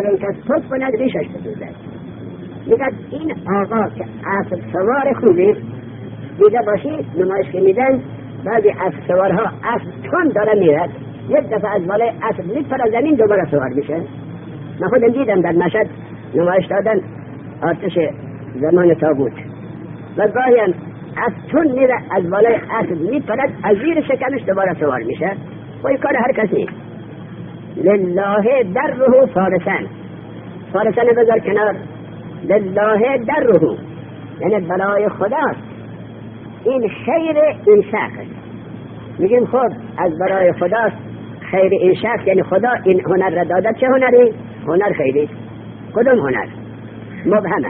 قبل اینکه توپ کند ریشش بدوزد. میگد این آقا که اسب سوار خوبی دیده باشی نمایش که میدن بعضی اسب سوارها اسب تند داره میرد یک دفعه از بالای اسب میپره زمین دوباره سوار میشه. من خودم دیدم در مشهد نمایش دادن آتش زمان تابوت و گاهی هم از تون میره از بالای اسب میپرد از زیر شکمش دوباره سوار میشه و این کار هر کسی. لله دره فارسن، فارسن بذار کنار، لله دره یعنی برای خداست این خیر این شخص. میگیم خب از برای خداست خیر این شخص یعنی خدا این هنر را داده. چه هنری؟ هنر خیری. کدوم هنر؟ مبهمه.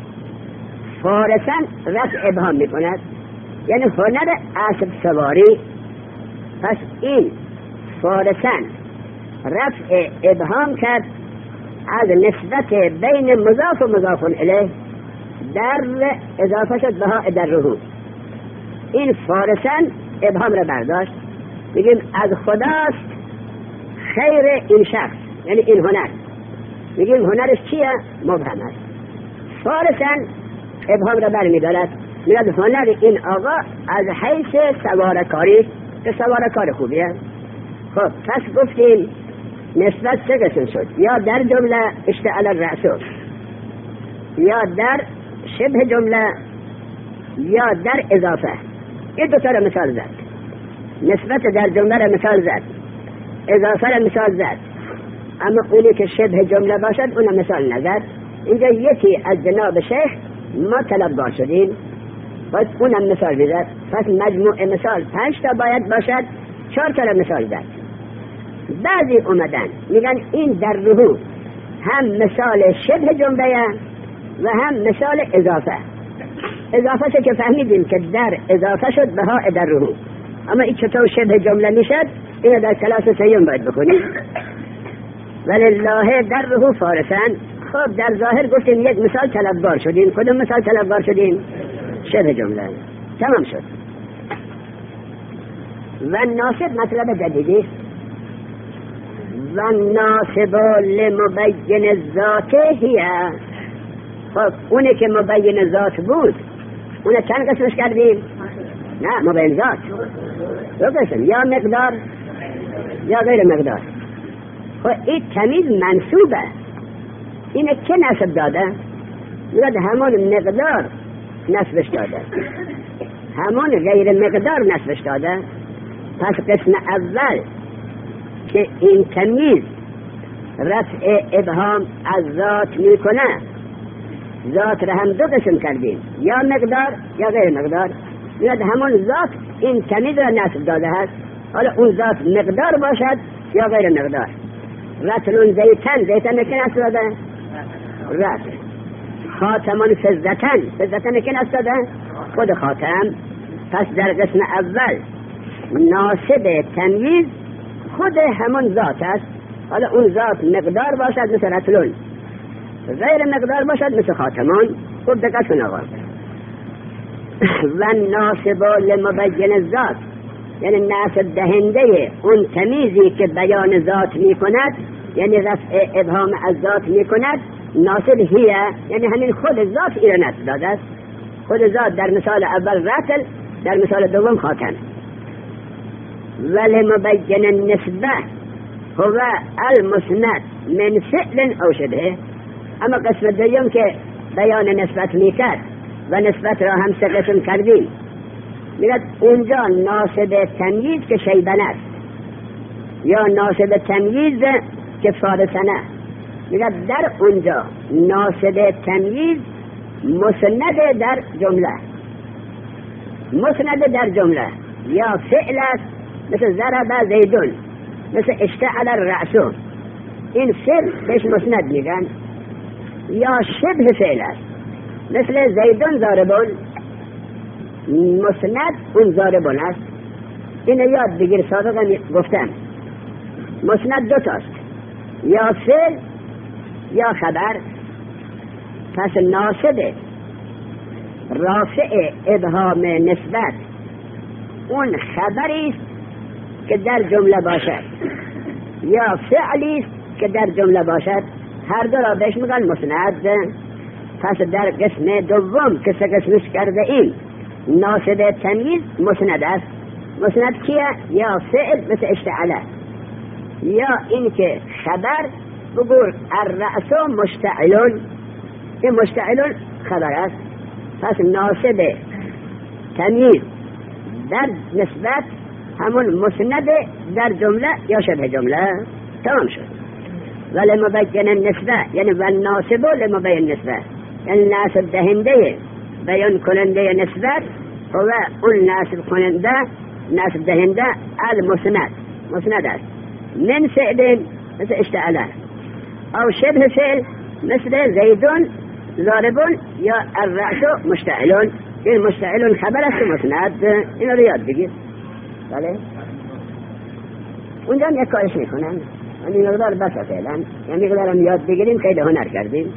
فارسن رفع ابهام میکند یعنی هنر اسب سواری. پس این فارسن رفع ابهام کرد از نسبت بین مضاف و مضاف الیه در اضافه شد بها در روح. این فارسن ابهام را برداشت میگیم از خداست خیر این شخص یعنی این هنر. میگیم هنرش چیه؟ مبهم است. فارسن ابهام را برمیدارد میگه هنر این آقا از حیث سوارکاری که سوارکار خوبیه. خب پس گفتیم نسبت سه قسم شد، یا در جمله اشتعال الرأس، یا در شبه جمله، یا در اضافه. این دو تا را مثال زد. نسبت در جمله را مثال زد، اضافه را مثال زد، اما اونی که شبه جمله باشد اون مثال نزد. اینجا یکی از جناب شیخ ما طلبگار شدیم باید اونم مثال بزد. پس مجموع مثال 5 تا باید باشد، 4 تا را مثال زد. بعضی اومدن میگن این در روح هم مثال شبه جمله و هم مثال اضافه. اضافه شد که فهمیدیم که در اضافه شد بها در روح، اما این چطور شبه جمله میشد اینو در کلاس سیوم باید بکنیم. ولله در روح فارسن. خب در ظاهر گفتیم یک مثال طلبگار شدیم. کدوم مثال طلبگار شدیم؟ شبه جمله. تمام شد. و ناصب مطلب جدیدی و ناصب لمبین الذات هیه. خب اونه که مبین ذات بود اونه چند قسمش کردیم؟ نه مبین ذات دو قسم، یا مقدار یا غیر مقدار. خب این تمیز منصوبه. اینه که نصب داده؟ میگه همون مقدار نصبش داده، همون غیر مقدار نصبش داده. پس قسم اول که این تمیز رفع ابهام از ذات میکنه، ذات را هم دو قسم کردیم، یا مقدار یا غیر مقدار. میگه همون ذات این تمیز را نصب داده هست، حالا اون ذات مقدار باشد یا غیر مقدار. رتلون زیتن، زیتن که نصب داده؟ رتل. خاتمون فزتن، فزتن که نصب داده؟ خود خاتم. پس در قسم اول ناصب تمیز خود همون ذات است، حالا اون ذات مقدار باشد مثل رتلون، غیر مقدار باشد مثل خاتمون. خود دقت کن آقا. و ناصب لمبین الذات یعنی ناصب دهنده اون تمیزی که بیان ذات می کند، یعنی رفع ابهام از ذات می کند. ناصب هیه یعنی همین خود ذات ایره نصب داده است. خود ذات در مثال اول رتل، در مثال دوم خاتم. ولی مبین النسبه هو المسند من فعل او شبه. اما قسم دوم که بیان نسبت میکرد و نسبت را هم سه قسم کردیم، میگه اونجا ناصب تمییز که شیبن است، یا ناصب تمییز که فارسنه. میگه در اونجا ناصب تمییز مسند در جمله، مسند در جمله یا فعل است مثل ضرب زیدون، مثل اشتعل الرأس. این فعل بهش مسند میگن، یا شبه فعل است مثل زیدون ضاربون، مسند اون ضاربون است. اینو یاد بگیر، سابقا گفتم مسند دو تاست، یا فعل یا خبر. پس ناصب رافع ابهام نسبت اون خبری است که در جمله باشد، یا فعلی است که در جمله باشد. هر دو را بهش میگن مسند. پس در قسم دوم که سه قسمش کرده این ناصب تمیز مسند است. مسند کیه؟ یا فعل مثل اشتعله، یا این که خبر بگور الرأس مشتعلون، این مشتعلون خبر است. پس ناصب تمیز در نسبت همون مسند در جمله یا شبه جمله. تمام شد. ولی مبین النسبه یعنی والناصب لمبین نسبه، یعنی ناسب دهنده بیان کننده نسبت هو اون ناسب کننده ناسب دهنده المسند، مسند است. من فعل مثل اشتعله او شبه فعل مثل زیدون ضاربون یا الرأس مشتعلون. این مشتعلون خبر است مسند. این رو یاد بگیر. بله اونجا هم یک کارش میکنن، این مقدار بس فعلا، یعنی مقدار هم یاد بگیریم که هنر کردیم.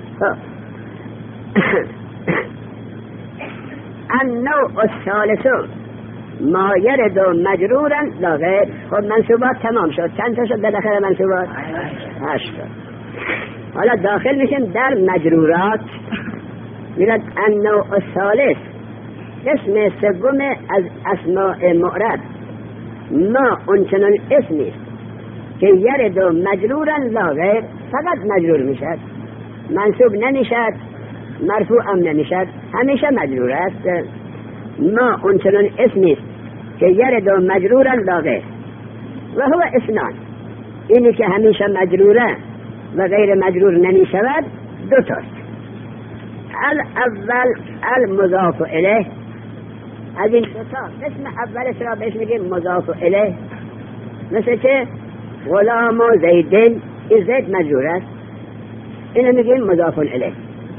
النوع الثالث ما یرد مجرورا لا غیر. خب منصوبات تمام شد. چند تا شد بالاخره منصوبات؟ 8. حالا داخل میشیم در مجرورات. میرد النوع الثالث اسم سوم از اسماء معرب ما اونچنان اسمی که یرد مجرورا لا غیر، فقط مجرور میشد، منصوب نمیشد، مرفوع هم نمیشد، همیشه مجرور است. ما اونچنان اسمی که یرد مجرورا لا غیر و هو اسنان، اینی که همیشه مجروره و غیر مجرور نمیشود دو تاست. الاول المضاف الیه، از این دو تا اسم اولش را بهش میگیم مضاف الیه. مثل که غلام و زیدین، این زید مجرور است، اینو میگیم مضاف الیه.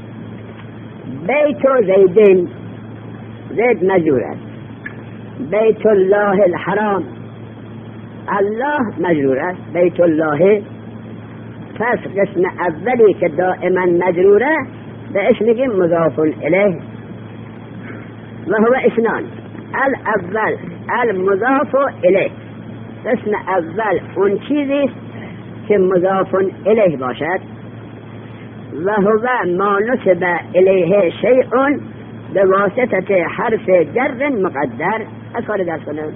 بیت و زیدین، زید مجرور است. بیت الله الحرام، الله مجرور است، بیت الله. پس قسم اولی که دائما مجروره بهش میگیم مضاف الیه و هو اسنان. الاول المضاف الیه، قسم اول اون چیزی که مضاف الیه باشد و هو ما نسب الیه شیء به واسطه حرف جر مقدر. از کار درس کنم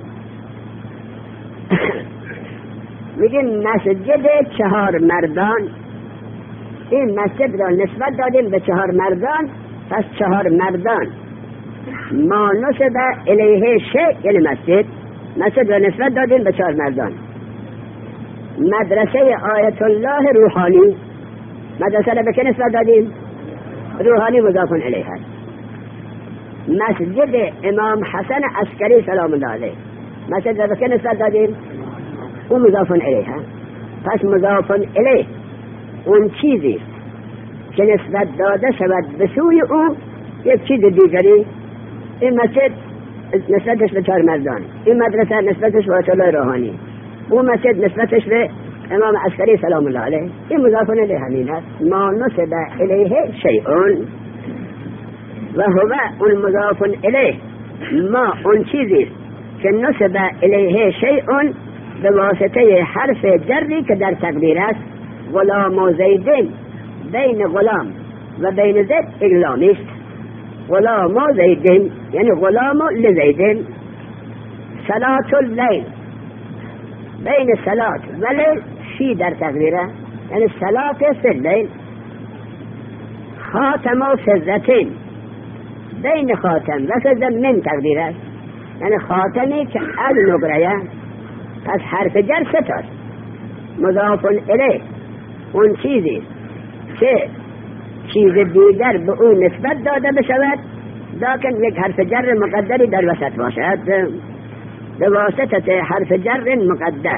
میگیم مسجد 4 مردان، این مسجد را نسبت دادیم به 4 مردان، پس 4 مردان ما نسب الیه شیء یعنی مسجد را نسبت دادیم به 4 مردان. مدرسه آیت الله روحانی، مدرسه را به که نسبت دادیم؟ روحانی مضاف الیه هست. مسجد امام حسن عسکری سلام الله علیه، مسجد را به که نسبت دادیم؟ اون مضاف الیه هست. پس مضاف الیه اون چیزی که نسبت داده شود به سوی او یک چیز دیگری. این مسجد نسبتش به 4 مردان، این مدرسه نسبتش به آیت الله روحانی، اون مسجد نسبتش به امام عسکری سلام الله علیه. این مضاف الیه همین است. ما نسب الیه شیء و هو اون مضاف الیه ما اون چیزی که نسب الیه شیء به واسطه حرف جری که در تقدیر است. غلام و زیدین، بین غلام و بین زید اقلامی است. غلام و زیدین یعنی غلام و لزیدین. صلاة اللیل، بین صلاة و لیل فی در تقدیره یعنی صلاة فی اللیل. خاتم و فضتین، بین خاتم و فضه من تقدیر است یعنی خاتمی که از نقره. پس حرف جر 3 تاست. مضاف الیه اون چیزی که چیز دیگر به اون نسبت داده بشود لیکن یک حرف جر مقدری در وسط باشد به واسطه حرف جر مقدر.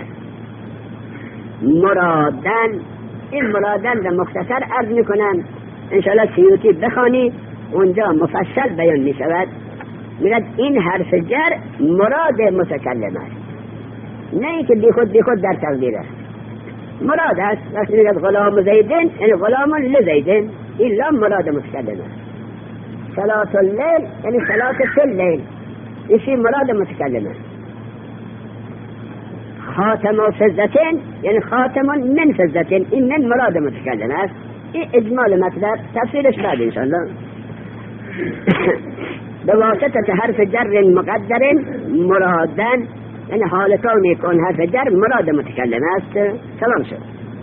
مرادن، این مرادن را مختصر عرض میکنم، انشاءالله سیوطی بخوانی اونجا مفصل بیان میشود. میگه این حرف جر مراد متکلم است، نه اینکه بی خود در تقدیر است. مراد است. وقتی میگه غلام زیدین یعنی غلام لزیدین، این لام مراد متکلم است. صلاة اللیل یعنی صلاة فی اللیل، این مراد متکلم است. خاتم و فضتین یعنی خاتم من فضتین، این من مراد متکلم است. این اجمال مطلب، تفصیلش بعد انشاءالله. به واسطه حرف جر مقدر مرادن، یعنی حال کونی کن حرف جر مراد متکلم است. تمام شد.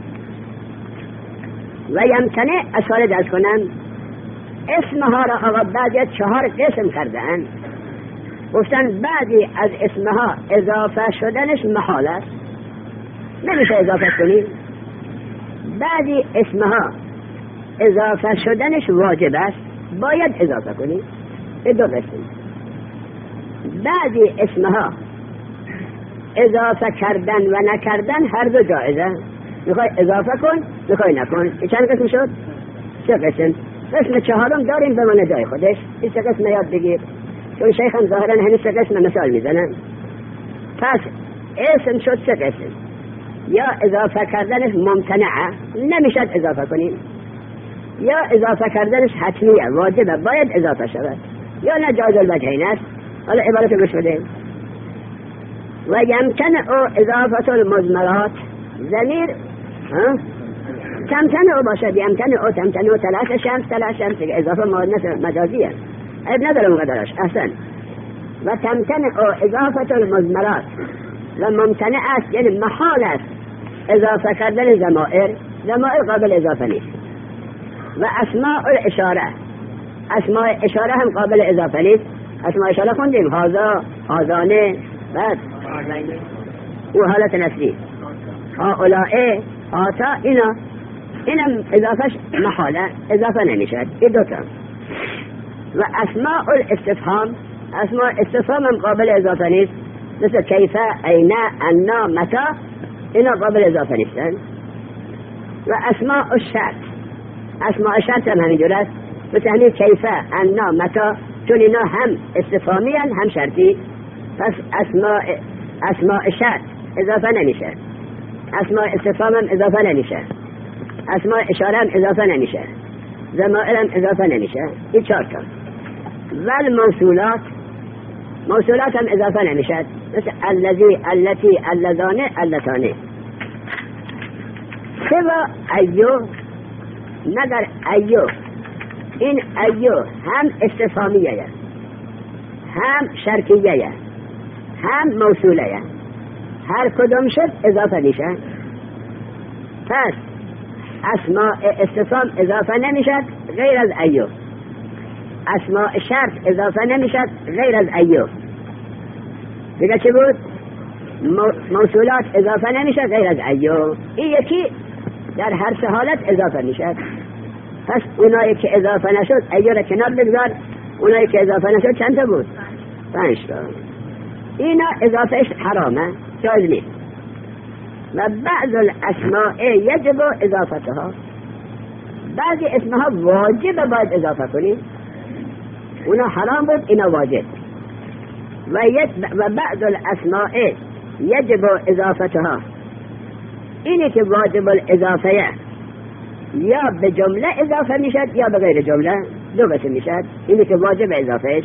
و یمتنع اصال درس کنم، اسمها را آقا بعضی 4 قسم کردن. گفتن بعضی از اسمها اضافه شدنش محال است، نمیشه اضافه کنی. بعضی اسمها اضافه شدنش واجب است، باید اضافه کنی. به 2 قسم. بعضی اسمها اضافه کردن و نکردن هر دو جایزه، میخوای اضافه کن میخوای نکن. این چند قسم شد؟ 3 قسم. قسم 4 داریم به من جای خودش. این 3 قسم یاد بگیر، چون شیخ هم ظاهرا همین 3 قسم مثال میزنن. پس اسم شد 3 قسم. یا اضافه کردنش ممتنعه، نمیشد اضافه کنیم، یا اضافه کردنش حتمیه، واجبه، باید اضافه شود، یا نجاز الوجهین است. حالا عبارت گوش بده. و یمتنع اضافه المضمرات، ضمیر تمتنع باشد، یمتنع تمتنع تلاشش شمس اضافه مجازیه، عیب نداره مقدرش. احسن. و تمتنع اضافه المضمرات، و ممتنع است یعنی محال است اضافه کردن ضمائر قابل اضافه نیست. و اسماء الاشاره، اسماء اشاره هم قابل اضافه نیست. اسماء اشاره خوندیم، هذا، هذانه، بعد او حالت نفسی، هؤلاء، آتا، اینم اضافهش محاله، اضافه نمیشد. این 2 تا. و اسماء الاستفهام، اسماء استفهام هم قابل اضافه نیست، مثل کیف، این، انا، متا، اینا قابل اضافه نیستن. و اسماء الشرط، اسماء الشرط هم همینجور است، مثل همین کیف، انا، متا، چون اینا هم استفهامی هم شرطی. پس اسماء شرط اضافه نمیشه، اسماء استفهام هم اضافه نمیشه، اسماء اشاره هم اضافه نمیشه، ضمائر هم اضافه نمیشه. این 4 تا. و الموصولات، موصولات هم اضافه نمیشد، مثل الذی، التی، اللذانه، اللتانه. سوا ایو، مگر ایو، این ایو هم استفهامیه، هم شرطیه، هم موصوله، هر کدوم شد اضافه میشه. پس اسماء استفهام اضافه نمیشد غیر از ایو، اسماء شرط اضافه نمیشد غیر از ایو. دیگه چی بود؟ موصولات اضافه نمیشد غیر از ایو. این یکی در هر 3 حالت اضافه میشد. پس اونایی که اضافه نشد ایو را کنار بگذار، اونایی که اضافه نشد چند تا بود؟ 5 تا. اینا اضافهش حرامه، جایز نیست. و بعض الاسماء یجب اضافتها، بعضی اسمها واجب باید اضافه کنی، اونا حرام بود، اینا واجب. و بعض الاسماء یجب اضافتها، اینی که واجب الاضافه یا به جمله اضافه میشد یا به غیر جمله، 2 قسم میشد. اینی که واجب اضافهش.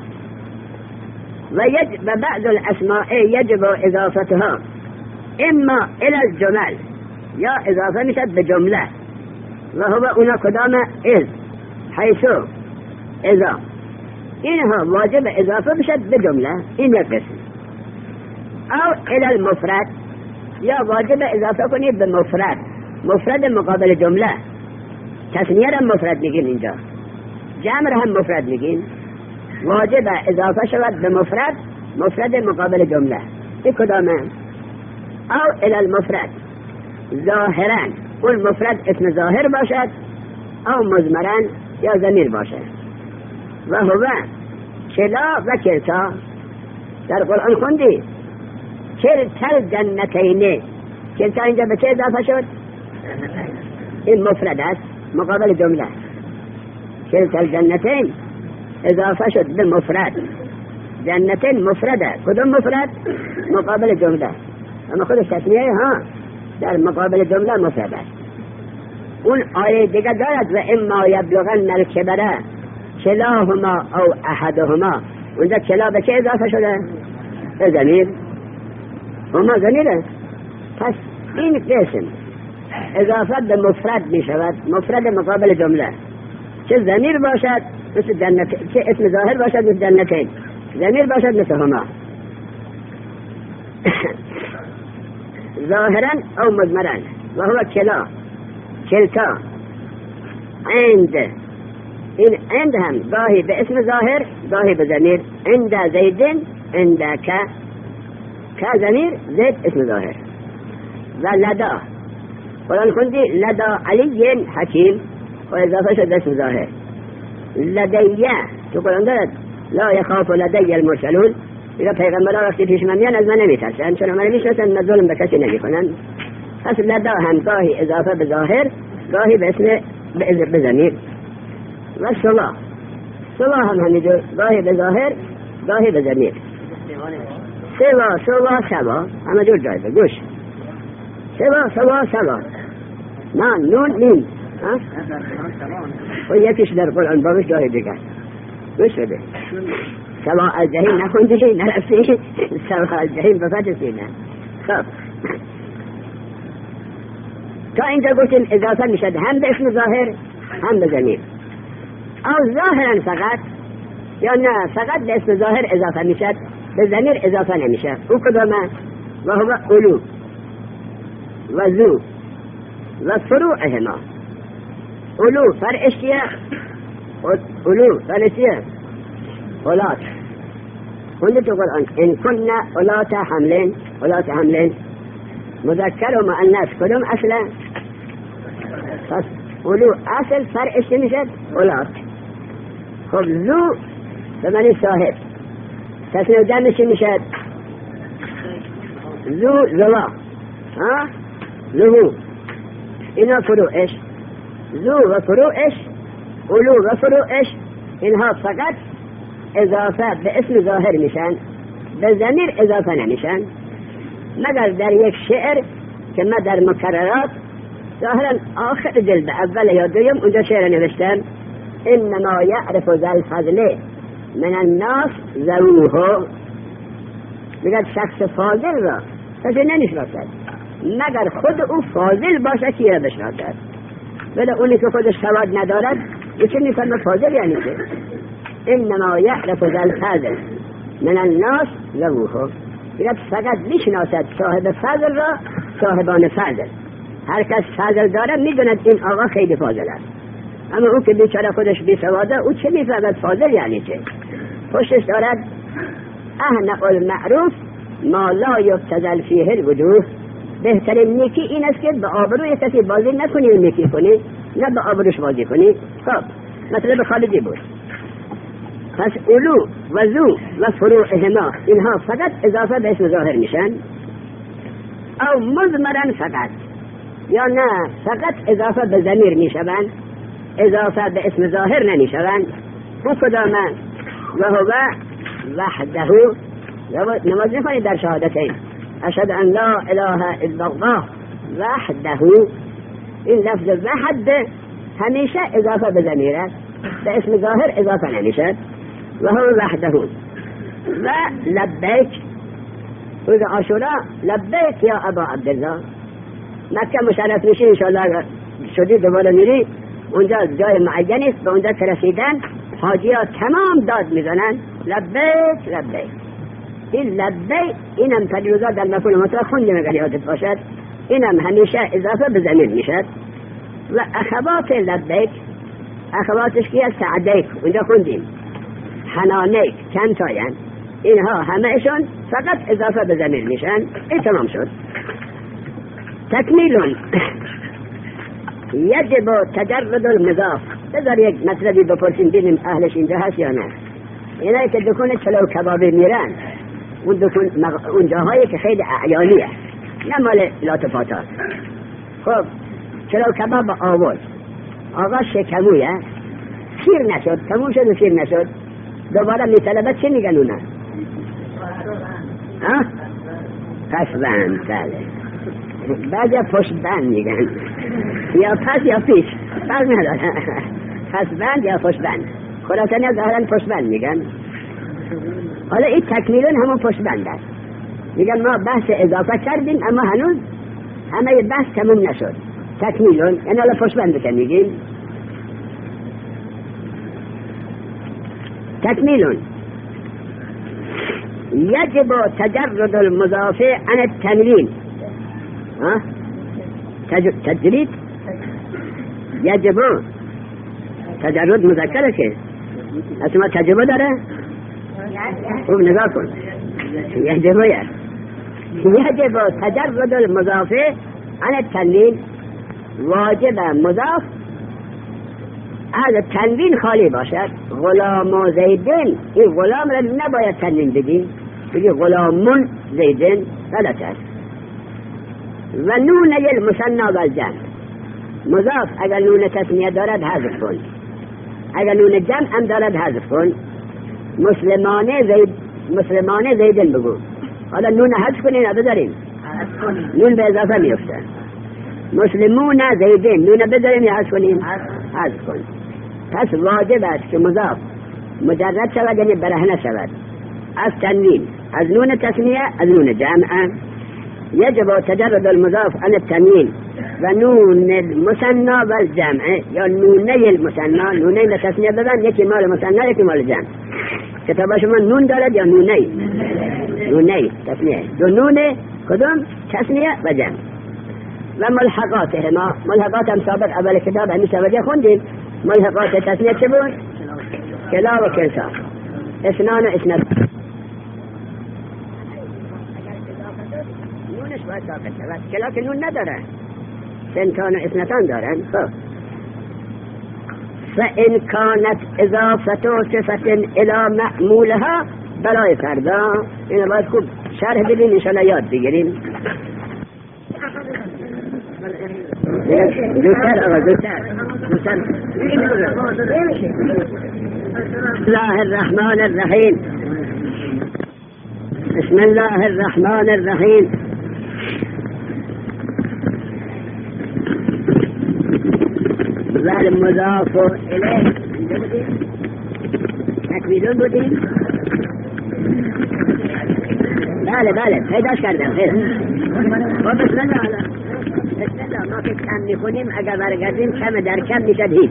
و بعض الاسماء یجب اضافتها اما الى الجمل، یا اضافه میشد به جمله، و هو اونا کدام؟ از، حیثو، اذا، اینها واجب اضافه میشد به جمله. این 1 قسم. او الى المفرد، یا واجب اضافه کنی به مفرد، مفرد مقابل جمله. تثنیه را مفرد میگیم اینجا، جمع را هم مفرد میگیم. واجب اضافه شود به مفرد، مفرد مقابل جمله. این کدامه؟ او الى المفرد ظاهرا، اون مفرد اسم ظاهر باشد، او مضمرن یا ضمیر باشد. و هو کلا و کلتا، در قرآن خوندی کلتا الجنتین، کلتا اینجا به چه اضافه شد؟ این مفرد است مقابل جمله. کلتا الجنتین اضافه شد به مفرد، جنتین مفرده. کدوم مفرد؟ مقابل جمله. اما خودش تثنیه ها، در مقابل جمله مفرد است. اون آیه دیگه دارد و اما یبلغن الکبر کلاهما او احدهما، اونجا کلا به چه اضافه شده؟ به ضمیر. هما ضمیره. پس این قسم اضافه به مفرد می شود، مفرد مقابل جمله، چه ضمیر باشد مثل جنت، چه اسم ظاهر باشد مثل جنتین، ضمیر باشد مثل هما. ظاهرا او مضمرا و هو کلا، کلتا، عند. این عند هم گاهی به اسم ظاهر گاهی به ضمیر. عند زیدن، عند که ضمیر، زید اسم ظاهر. و لدا قرآن خوندی لدا علی حکیم و اضافه شد اسم ظاهر. لدیه تو قرآن دارد لا یخاف لدی المرسلون، دیگه پیغمبرها وقتی پیش من میان از من نمیترسن چون من میشناسن من ظلم به کسی نمیکنن. پس لدا هم گاهی اضافه به ظاهر گاهی به اسم به ضمیر. و صلا هم همینجور گاهی به ظاهر گاهی به ضمیر. سوا همه جور جایده گوش. سوا نون میم و یکیش در قرآن بابش جای دیگر گوش بده. سوا الجحیم نخوندی نرفتی سوا الجحیم بفتح سینه. خب تا اینجا گفتیم اضافه میشد هم به اسم ظاهر هم به ضمیر. او ظاهرا فقط یا نه فقط به اسم ظاهر اضافه میشد به ضمیر اضافه نمیشه. او کدامه؟ و هو علو و ذو و فروعهما. علو فرعش چیه؟ علو فرعش چیه؟ اولاد. خونده تو قرآن ان کننا اولاد حملین مذکر و مؤنث کدوم اصله؟ پس علو اصل فرعش چی میشه؟ اولاد. خب ذو به معنی صاحب، تصنیع جمعش چی میشه؟ زوا ذو اینا فروعش. ذو و فروعش، علو و فروعش، اینها فقط اضافه به اسم ظاهر میشن، به ضمیر اضافه نمیشن، مگر در یک شعر که من در مکررات ظاهرا آخر جلد اول یا دوم اونجا شعر نوشتم انما یعرف ذا الفضل من الناس ذووه. میگه شخص فاضل را کسی نمیشناسد مگر خود او فاضل باشه که را بشناسد. ولی اونی که خودش سواد ندارد چه میفهمه فاضل یعنی چه؟ انما یعرف ذا الفضل من الناس ذووه. میگه فقط میشناسد صاحب فضل را صاحبان فضل. هر کس فضل داره میدوند این آقا خیلی فاضل است، اما او که بیچاره خودش بی سواده او چه میفهمد فاضل یعنی چه؟ پشتش دارد اهنأ المعروف ما لا یبتذل فیه الوجوه. بهترین نیکی این است که به آبروی کسی بازی نکنی و نیکی کنی، نه به آبروش بازی کنی. خب مطلب خالدی بود. پس علو و ذو و فروعهما اینها فقط اضافه به اسم ظاهر میشن. او مضمرن فقط یا نه فقط اضافه به ضمیر میشوند، اضافه به اسم ظاهر نمیشوند. او کدامه؟ و هو وحده. نماز نکنید در شهادتین اشهد ان لا اله الا الله وحده. این لفظ وحد همیشه اضافه به ضمیر است، به اسم ظاهر اضافه نمیشد. و هو وحده. و لبیک روز عاشورا لبیک یا ابا عبدالله. مکه مشرف میشی انشاءالله شدی دوباره میری اونجا جای معینی است، به اونجا که رسیدن حاجی ها تمام داد میزنن لبیک لبیک. این لبیک اینم تجوزا در مفعول مطلق خوندیم اگر یادت باشد، اینم همیشه اضافه به ضمیر میشد. و اخوات لبیک اخواتش کیه؟ سعدیک اونجا خوندیم، حنانیک چند تاین، اینها همهشون فقط اضافه به ضمیر میشن. این تمام شد. تکمیلون یجب تجرد المضاف. بذار یک مطلبی بپرسیم ببینیم اهلش اینجا هست یا نه. اینایی که دکون چلو کبابی میرن اون دکون اون جاهایی که خیلی اعیانیه نه مال لاتفاتات. خب چلو کباب آورد آقا شکمویه سیر نشد، تموم شد و سیر نشد، دوباره میطلبت چه میگن اونا؟ پسبند. بله بعد یا پشتبند میگن، یا پس یا پیش فرق نداره، پسبند یا پشتبند. خلاصانی از ظاهرا پشتبند میگن. حالا این تکمیلون همون پشتبند است. میگن ما بحث اضافه کردیم اما هنوز همه بحث تموم نشد. تکمیلون یعنی الان پشت بند بکن میگیم تکمیلون يجب تجرد المضاف عن التنوين. تجريد يجب تجرد مذكرة كيف اسمها تجربة داره خوب نگاه کن يجب تجرد المضاف عن التنوين واجب مضاف از تنوین خالی باشد. غلام و زیدین این غلام را نباید تنوین بگی بگی غلامون زیدین غلط است. و نون المثنی و الجمع مضاف اگر نون تثنیه دارد حذف کن اگر نون جمع هم دارد حذف کن. مسلمان زیدین بگو حالا نون حذف کنین یا بذارین نون به اضافه میفته. مسلمون زیدین نون بذارین یا حذف کنین حذف کن. پس واجب است که مضاف مجرد شود یعنی برهنه شود از تنوین از نون تثنیه از نون جمع. یجب تجرد المضاف عن التنوین و نون المثنی و الجمع یا نونه المثنی نونه تثنیه ببند یکی مال مثنی یکی مال جمع. کتاب شما نون دارد یا نونه تثنیه دو نونه کدوم تثنیه و جمع. و ملحقاتهما ملحقات هم سابق اول کتاب همیشه وجه خوندیم. ملحقات تثنیه چه بود؟ کلا و کلتا اثنان و اثنان نونش باید ساقط شود. کلا که نون نداره سنتان و اثنتان دارن. فإن كانت اضافة صفة الى معمولها برای فردا این باید خوب شرح بدیم انشاءالله یاد بگیریم. بسم الله الرحمن الرحيم. بسم الله الرحمن الرحيم. والمضاف إليه تكميل بودين بله پیداش کردم خیر. بسم الله ما که کم میکنیم اگر برگردیم کم در کم میشد هیچ.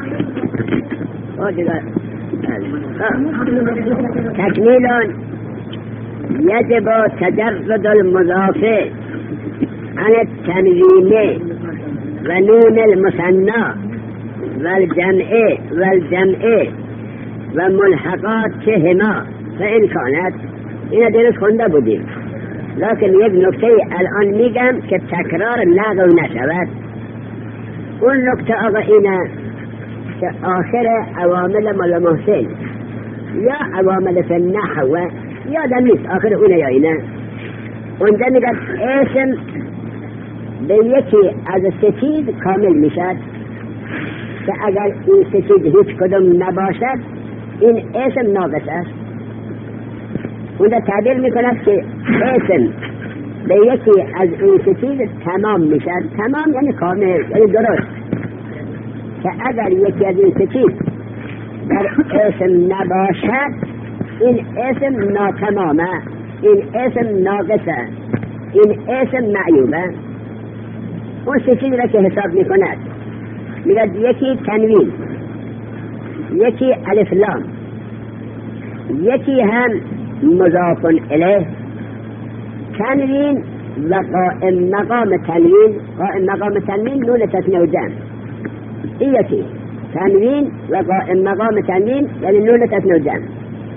تکمیلون یجب تجرد المضاف عن التنوین و نون المثنی و الجمع و ملحقاتهما فإن كانت این درست خونده بودیم لكن یک نکته الان میگم که تکرار لغو نشود. اون نکته آقا اینه که آخر عوامل مال محسن یا عوامل فی النحو یادم نیست آخر اونه یا اینه. اونجا میگه اسم به یکی از سه چیز کامل میشد که اگر این سه چیز هیچ کدوم نباشد این اسم ناقص است. اونجا تعبیر میکند که اسم به یکی از این سه چیز تمام میشد. تمام یعنی کامل یعنی درست. که اگر یکی از این سه چیز در اسم نباشد این اسم ناتمامه این اسم ناقصه این اسم معیوبه. اون سه چیز را که حساب میکند میگه یکی تنوین یکی الف لام یکی هم مضاف الیه. تنوین و قائم مقام تنوین نون تثنیه و جمع. این یکی تنوین و قائم مقام تنوین یعنی نون تثنیه و جمع.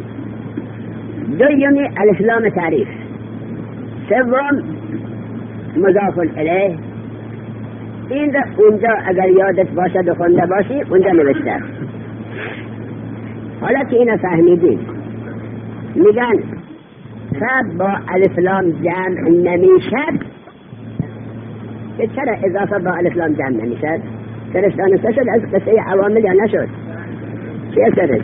دومی الف لام تعریف. سوم مضاف الیه. این اونجا اگر یادت باشد و خونده باشی اونجا نوشته. حالا که اینو فهمیدید میگن فب با الف لام جمع نمیشد. که چرا اضافه با الف لام جمع نمیشد؟ سرش دانسته شد از قصه عوامل یا نشد؟ چیه سرش؟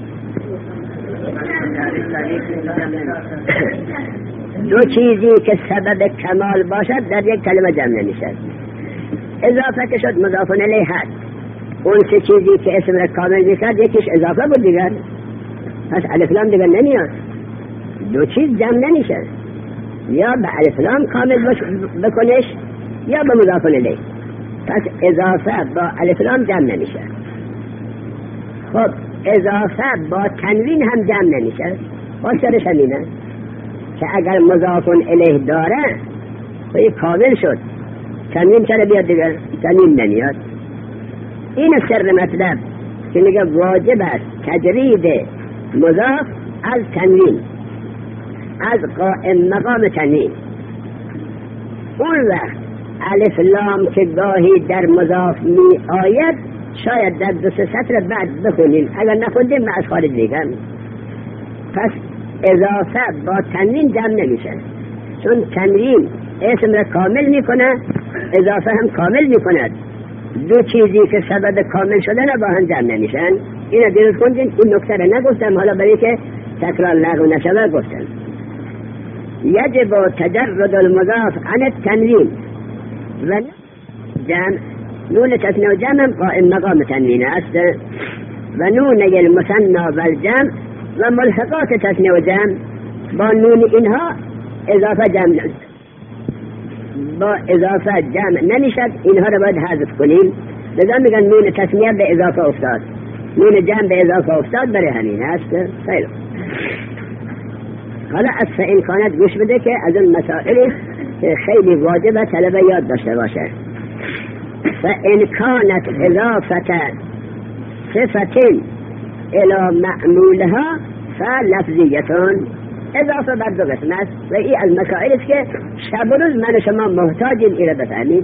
دو چیزی که سبب کمال باشد در یک کلمه جمع نمیشد. اضافه که شد مضاف الیه هست. اون سه چیزی که اسم را کامل میکرد یکیش اضافه بود دیگر. پس الف لام دیگر نمیاد. دو چیز جمع نمیشه. یا به الف لام کامل بکنش یا به مضاف الیه. پس اضافه با الف لام جمع نمیشه. خب اضافه با تنوین هم جمع نمیشه. باشترش همینه که اگر مضاف الیه داره خیلی کامل شد، تنوین چرا بیاد دیگر؟ تنوین نمیاد. این سر مطلب که میگه واجب است تجرید مضاف از تنوین، از قائم مقام تنوین. اون وقت الف لام که گاهی در مضاف می آید شاید در 2 سطر بعد بخونیم، اگر نخوندیم من از خارج دیگم. پس اضافه با تنوین جمع نمیشه، چون تنوین اسم را کامل میکنه، اضافه هم کامل میکند. دو چیزی که سبب کامل شدن با هم جمع نمیشن. اینو دیروز خوندیم، این نکته را نگفتم، حالا برای که تکرار لغو نشود گفتم. یجب تجرد المضاف عن التنوین و جمع، نون تثنیه و جمع قائم مقام تنوین است و نون المثنی و الجمع و ملحقات تثنیه و جمع با نون اینها اضافه جمع، با اضافه جمع نمیشد، اینها رو باید حذف کنیم. لذا میگن نون تثنیه به اضافه افتاد، نون جمع به اضافه افتاد، برای همین است. خیلی حالا از فإن کانت گوش بده که از اون مسائلی که خیلی واجبه طلبه یاد داشته باشه. فإن کانت اضافه صفت الى معمولها فلفظیتون، اضافه بر 2 قسم است و این از مسائل است که شب و روز من شما محتاجیم این را بفهمید.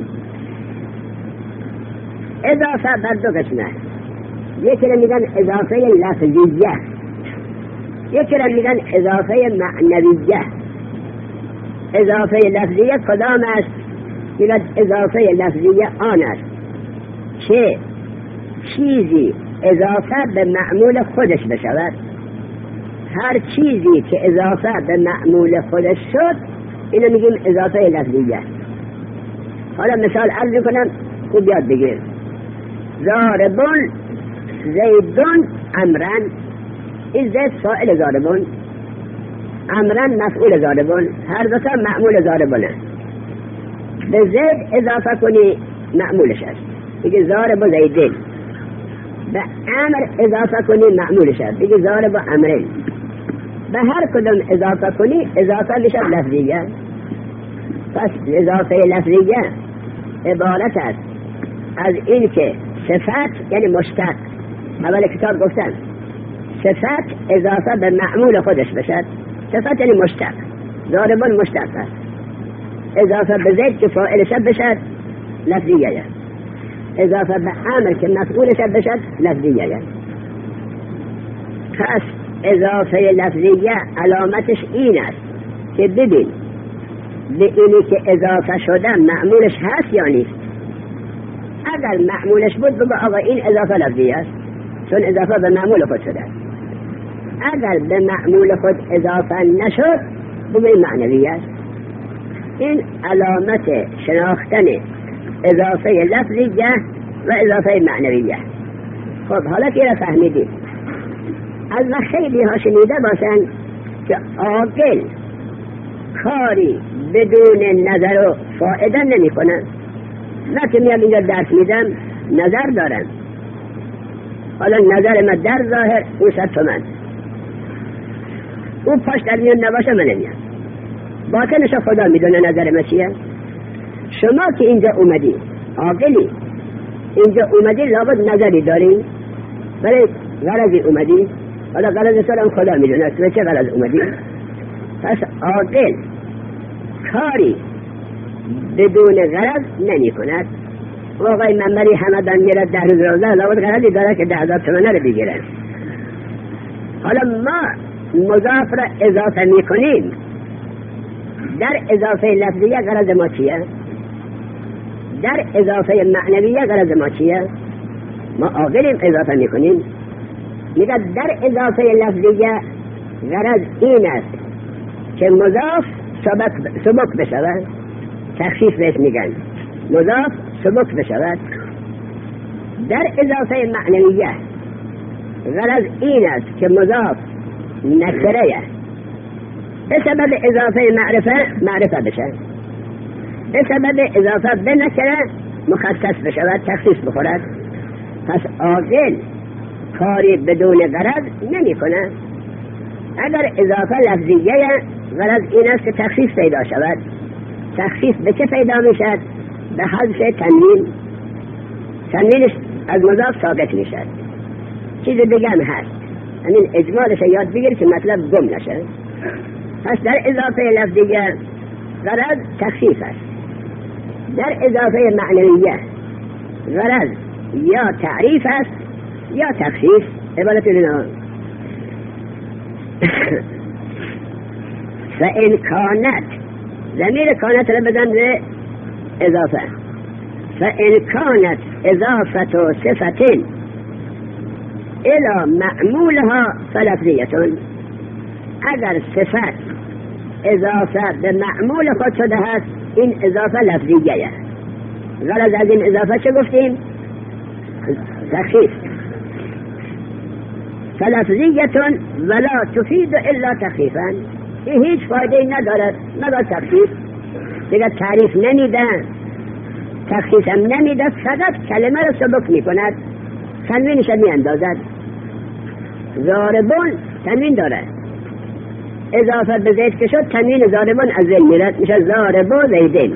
اضافه بر 2 قسم است، یکی را میگن اضافه لفظیه، یکی را میگن اضافه معنویه. اضافه لفظیه کدام است؟ میگن اضافه لفظیه آن است که چیزی اضافه به معمول خودش بشود. هر چیزی که اضافه به معمول خودش شد اینو میگیم اضافه لفظیه. حالا مثال عرض کنم خوب یاد بگیر. ضاربون زیدون امرن، این زید فاعل ضاربون، امرن مفعول ضاربون، هر دو تا معمول ضاربونه. به زید اضافه کنی معمولش است، بگی ضارب زیدین. به امر اضافه کنی معمولش است، بگی ضارب امرین. به هر کدوم اضافه کنی اضافه میشه لفظیه. پس اضافه لفظیه عبارت است از این که صفت یعنی مشتق، اول کتاب گفتن صفت اضافه به معمول خودش بشد. صفت یعنی مشتق، ضاربون مشتق است، اضافه به زید که فاعلش بشد لفظیه، اضافه به امر که مفعولش بشد لفظیه. پس اضافه لفظیه علامتش این است که ببین به اینی که اضافه شده معمولش هست یا نیست. اگر معمولش بود بگو آقا این اضافه لفظیه است، چون اضافه به معمول خود شده. اگر به معمول خود اضافه نشد بگو این معنوی است. این علامت شناختن اضافه لفظیه و اضافه معنویه. خب حالا که را فهمیدید، از ما خیلی ها شنیده باشن که عاقل کاری بدون نظر و فایده نمی کنن. وقتی میام اینجا درس میدم نظر دارم، حالا نظر من در ظاهر او 100 تومن، او پاش در میان نباشه من نمیام، باطنش خدا میدونه نظر من چیه. شما که اینجا اومدی عاقلی، اینجا اومدی لابد نظری داری، ولی غرضی اومدی، حالا غرض سرم خدا میدونه تو چه غرض اومدی. پس عاقل کاری بدون غرض نمی کند. آقای منبری همدن میره 10 روز روزه لابد غرضی داره که 10,000 تومنه رو بگیره. حالا ما مضاف را اضافه می کنیم، در اضافه لفظیه غرض ما چیه؟ در اضافه معنویه غرض ما چیه؟ ما عاقلیم اضافه می کنیم. میگه در اضافه لفظیه غرض این است که مضاف سبک بشود، تخفیف بهش میگن مضاف سبک بشود. در اضافه معنویه غرض این است که مضاف نکره به سبب اضافه معرفه بشه، به سبب اضافه به نکره مخصص بشود تخصیص بخورد. پس عاقل کاری بدون غرض نمی کند. اگر اضافه لفظیه غرض این است که تخصیص پیدا شود. تخصیص به چه پیدا می شد؟ به حذف تنوین. تنوینش از مضاف ثابت می شد. چیز دیگه هم هست، همین اجمالش یاد بگیر که مطلب گم نشه. پس در اضافه لفظیه غرض تخصیص است. در اضافه معنویه غرض یا تعریف است یا تخصیص. عبارت اینا فإن کانت، ضمیر کانت را بزن به اضافه. فإن کانت اضافت و صفت الى معمولها فلفظیتون، اگر صفت اضافه به معمول خود شده هست این اضافه لفظیه. غرض از این اضافه چه گفتیم؟ تخصیص. فلفظیتون ولا تفید الا تخفیفا، این هیچ فایده ندارد مگر تخفیف. دیگر تعریف نمیده، تخصیص هم نمیده، فقط کلمه را سبک میکند، تنوینش می اندازد. ضاربون تنوین داره، اضافه به زید که شد تنوین ضاربون از زید میرد، میشه ضاربو زیدین.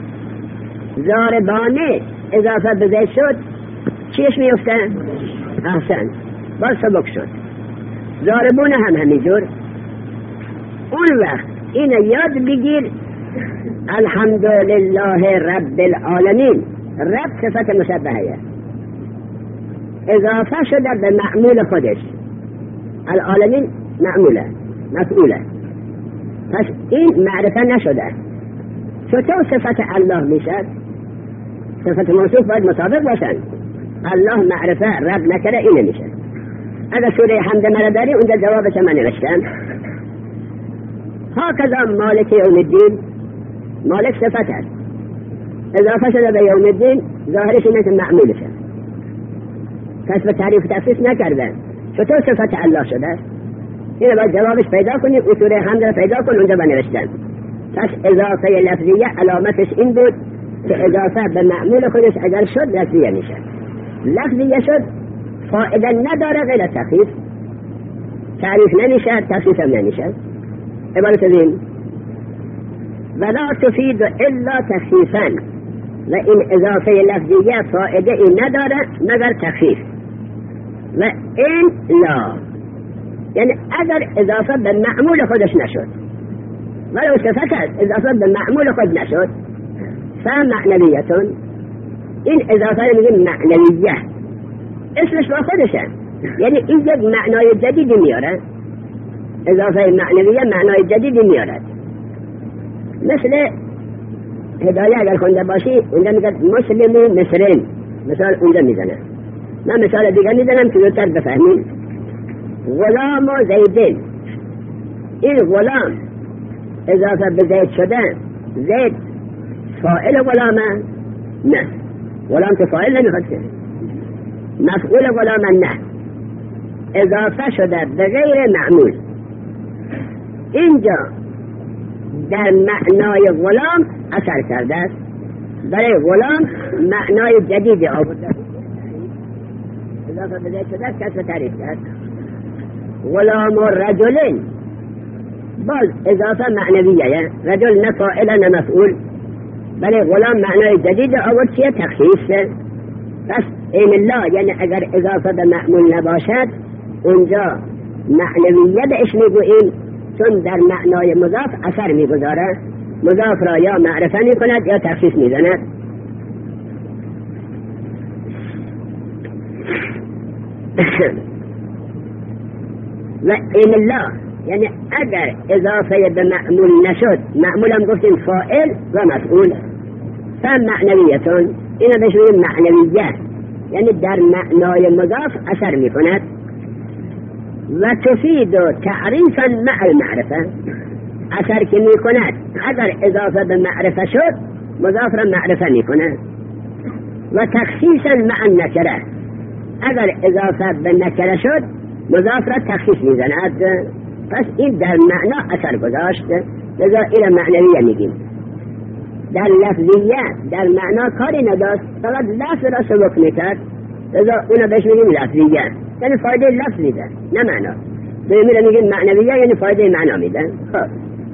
ضاربانه اضافه به زید شد چیش میفته؟ احسن، باز سبک شد. ضاربون هم همینجور. اون وقت این یاد بگیر الحمدلله رب العالمین. رب صفت مشبهه اضافه شده به معمول خودش، العالمین معموله مفعوله. پس این معرفه نشده. چطور صفت الله میشد؟ صفت موصوف باید مطابق باشن. الله معرفه رب نکره این نمیشه. اگر سوره حمد مرا داری اونجا جوابش من نوشتم. ها کذا مالک یوم الدین، مالک صفت است اضافه شده به یوم الدین، ظاهرش اینه که معمولشه، کسب تعریف و تخصیص نکرده. چطور صفت الله شده؟ اینه باید جوابش پیدا کنی. او سوره حمد را پیدا کن اونجا بنوشتن. پس اضافه لفظیه علامتش این بود که اضافه به معمول خودش اگر شد لفظیه میشه. لفظیه شد فائده نداره غیر تخصیص، تعریف نمیشه، تخصیص هم نمیشه. عبارت این ولا تفید الا تخصیصا، و این اضافه لفظیه فائده ای نداره مگر تخصیص. و این لا یعنی اگر اضافه به معمول خودش نشد، ولو صفت است اضافه به معمول خود نشد، فمعنویتون، این اضافه رو میگیم معنویه، اسمش با خودشه، یعنی این یک معنای جدیدی میاره. اضافه معنویه معنای جدیدی میاره. مثل هدایه اگر خونده باشی اونجا میگه مسلم مصرین، مثال اونجا میزنه. من مثال دیگه میزنم که زودتر بفهمید. غلام و زیدین، این غلام اضافه به زید شده، زید فاعل غلامه؟ نه، غلام که فاعل نمیخواد که. مفعول غلامه؟ نه، اضافه شده به غیر معمول. اینجا در معنای غلام اثر کرده است، برای غلام معنای جدیدی آورده. اضافه به زید شده کسب تعریف کرد. غلام و رجلین، باز اضافه معنویه، رجل نه فاعل نه مفعول، بله غلام معنای جدید آورد چیه؟ تخصیص. پس این الله یعنی اگر اضافه به معمول نباشد اونجا معنویه بهش میگوییم، چون در معنای مضاف اثر میگذاره، مضاف را یا معرفه میکند یا تخصیص میزند. و این الله یعنی اگر اضافه به معمول نشد، معمول هم گفتیم فاعل و مفعول، فمعنویتون، اینو بهش میگیم معنویه، یعنی در معنای مضاف اثر میکند. و تفید تعریفا مع المعرفه، اثر که میکند اگر اضافه به معرفه شد مضاف را معرفه میکند. و تخصیصا مع النکره، اگر اضافه به نکره شد مضاف را تخصیص میزند. پس این در معنا اثر گذاشت، لذا این معنویه میگیم. در لفظیه در معنا کاری نداشت، فقط لفظ را سبک میکرد، لذا اونو بهش میگیم لفظیه، یعنی فایده لفظ میده نه معنا. میگیم معنویه یعنی فایده معنا میده. خب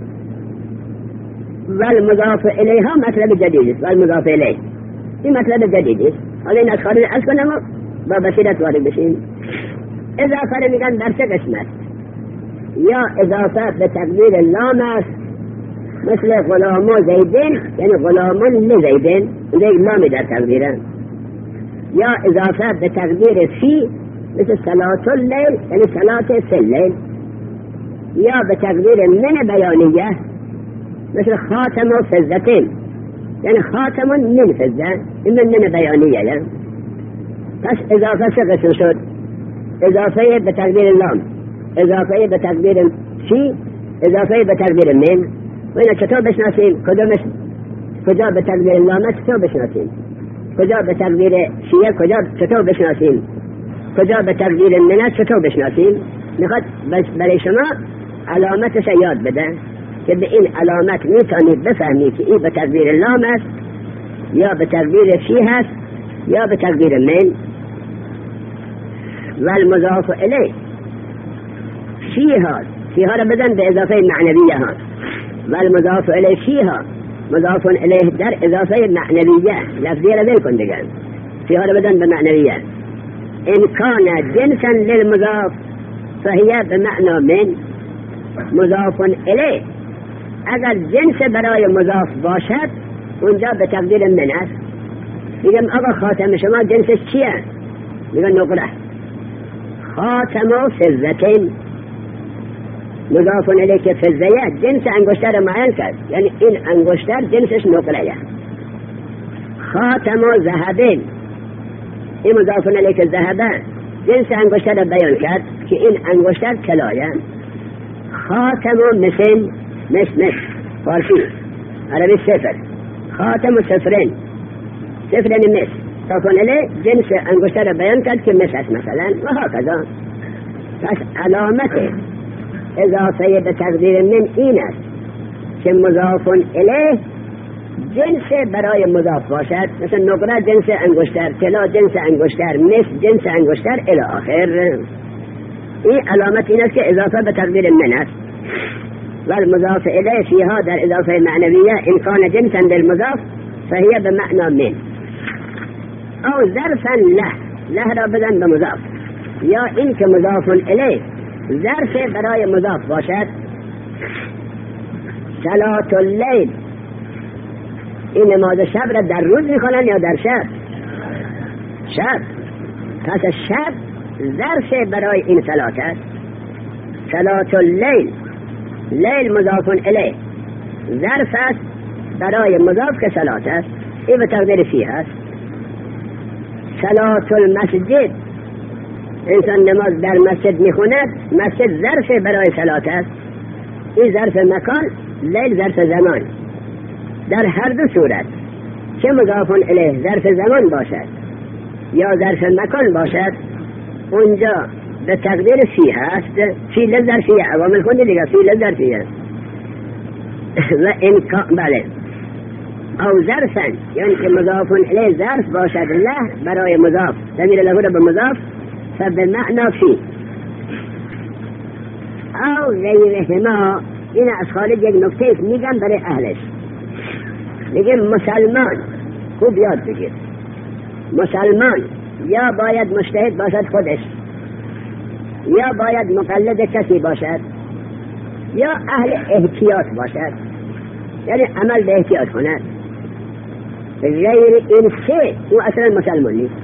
والمضاف الیها مطلب جدید است. والمضاف الیه این مطلب جدید است. حالا این از خارج از کنم و با بصیرت وارد بشیم. اضافه میگن در سه قسمت، یا اضافه به تقدیر لام است، مثل غلام زیدین یعنی غلام لزیدین، زید لامی در تقدیره، یا اضافه به تقدیر فی مثل صلاة اللیل یعنی صلاة فی اللیل، یا به تقدیر من بیانیه مثل خاتم و فزتین یعنی خاتم من فزه، این من بیانیه. پس اضافه سه قسم شد، اضافه به تقدیر لام، اضافه به تقدیر فی، اضافه به تقدیر من. و اینا چطور بشناسیم؟ کجا به تقدیر لامه چطور بشناسیم؟ کجا به تقدیر فیه چطور بشناسیم؟ کجا به تقدیر منه چطور بشناسیم؟ میخواد برای شما علامتش یاد بده که به این علامت میتونید بفهمید که این به تقدیر لام است یا به تقدیر فی هست یا به تقدیر من. والمضاف الیه فیها را بدن به اضافه معنویه ها، والمضاف الیه فیها مضاف الیه در اضافه معنویه، لفظیه را بلکن دیگر، فیها را بدن به معنویه. ان کان جنسا للمضاف فهی بمعنى من مضاف الیه، اگر جنس برای مضاف باشد اونجا به تقدیر من است. میگم آقا خاتم شما جنسش چیه؟ میگن نقره. خاتم و فزتین مضاف الیه که فزیه جنس انگشتر معین کرد، یعنی این انگشتر جنسش نقره. خاتم و ذهبین این مضاف الیه که ذهبه جنس انگشتر بیان کرد که این انگشتر طلایه. خاتم و مثل فارسی عربی صفر، خاتم و صفرین مثل تکن الیه جنس انگشتر بیان کرد که مثل است مثلا و هکذا. پس علامت اضافه به تقدیر من این است که مضاف الیه جنس برای مضاف باشد، مثل نقره جنس انگشتر، طلا جنس انگشتر، مثل جنس انگشتر الی آخر. این علامت این است که اضافه به تقدیر من است. والمضاف الیه فیها در اضافه معنویه ان کان جنسا للمضاف فهی بمعنى من. او ظرفا له را بدن به مضاف، یا این که مضاف الیه ظرف برای مضاف باشد. صلاة اللیل این نماز شب را در روز میکنن یا در شب؟ شب. پس شب ظرف برای این صلاة است. صلاة اللیل، لیل مضاف الیه ظرف است برای مضاف که صلاة است، این به تقدیر فیه است. صلاة المسجد انسان نماز در مسجد میخوند، مسجد ظرف برای صلاة است، این ظرف مکان، لیل ظرف زمان. در هر دو صورت چه مضاف الیه ظرف زمان باشد یا ظرف مکان باشد اونجا به تقدیر فیه است. فیل ظرفیه، عوامل خونده دیگه، فیل ظرفیه. و بله او ظرفا یعنی که مضاف الیه ظرف باشد له برای مضاف، ضمیر له را به مضاف فبمعنى فی. او غیرهما این از خارج یک نکته میگم برای اهلش. میگم مسلمان خوب یاد بگیر، مسلمان یا باید مجتهد باشد خودش، یا باید مقلد کسی باشد، یا اهل احتیاط باشد یعنی عمل به احتیاط کند. غیر این سه او اصلا مسلمان نیست.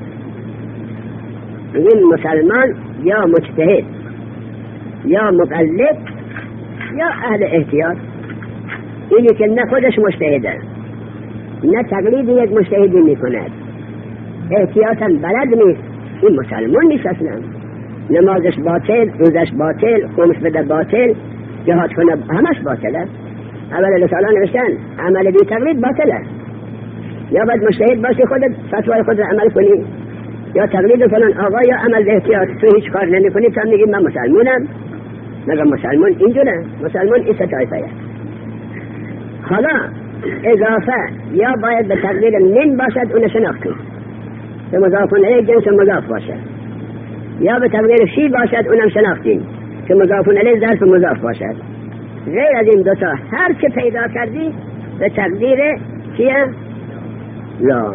این مسلمان یا مجتهد یا مقلد یا اهل احتیاط. اینی که نه خودش مجتهده نه تقلید یک مجتهدی میکند، احتیاطا بلد نیست، این مسلمان نیست اصلا. نمازش باطل، روزش باطل، خمس بده باطل، جهاد کنه همش باطله. اول رسالان نوشتن عمل بی تقلید باطله. یا باید مجتهد باشی خودت فتوای خود عمل کنی، یا تقلید کنن آقا، یا عمل به احتیاط. تو هیچ کار نمی کنی تا میگی من مسلمانم. مگه مسلمان اینجوره؟ مسلمان این طایفه است. حالا اضافه یا باید به تقدیر من باشد اون شناختی که مضاف الیه جنس مضاف باشد، یا به تقدیر فی باشد اونم شناختیم که مضاف الیه ظرف مضاف باشد. غیر از این دوتا هر که پیدا کردی به تقدیر چیه؟ لام.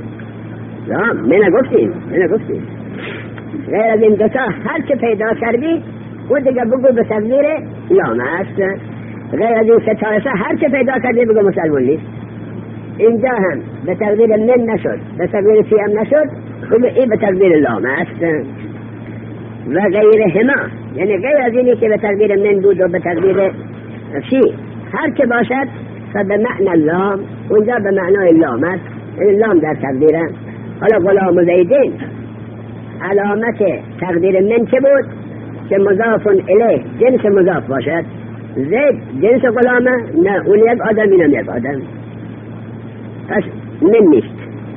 نگفتیم. غیر از این دوتا هر که پیدا کردی او دیگه بگو به تقدیر لام است. غیر از این ستایشه هر که پیدا کردی بگو مسلمان نیست. اینجا هم به تقدیر من نشد، به تقدیر فی هم نشد، بگو این به تقدیر لام است. و غیر هما یعنی غیر از اینی که به تقدیر من بود و به تقدیر فی هر که باشد فبه معنی لام، اونجا به معنای لام است، یعنی لام در تقدیره. حالا غلام زیدین علامت تقدیر من چه بود؟ که مضاف الیه جنس مضاف باشد. زید جنس غلامه؟ نه، اون یک آدم اینم یک آدم، پس من نیست.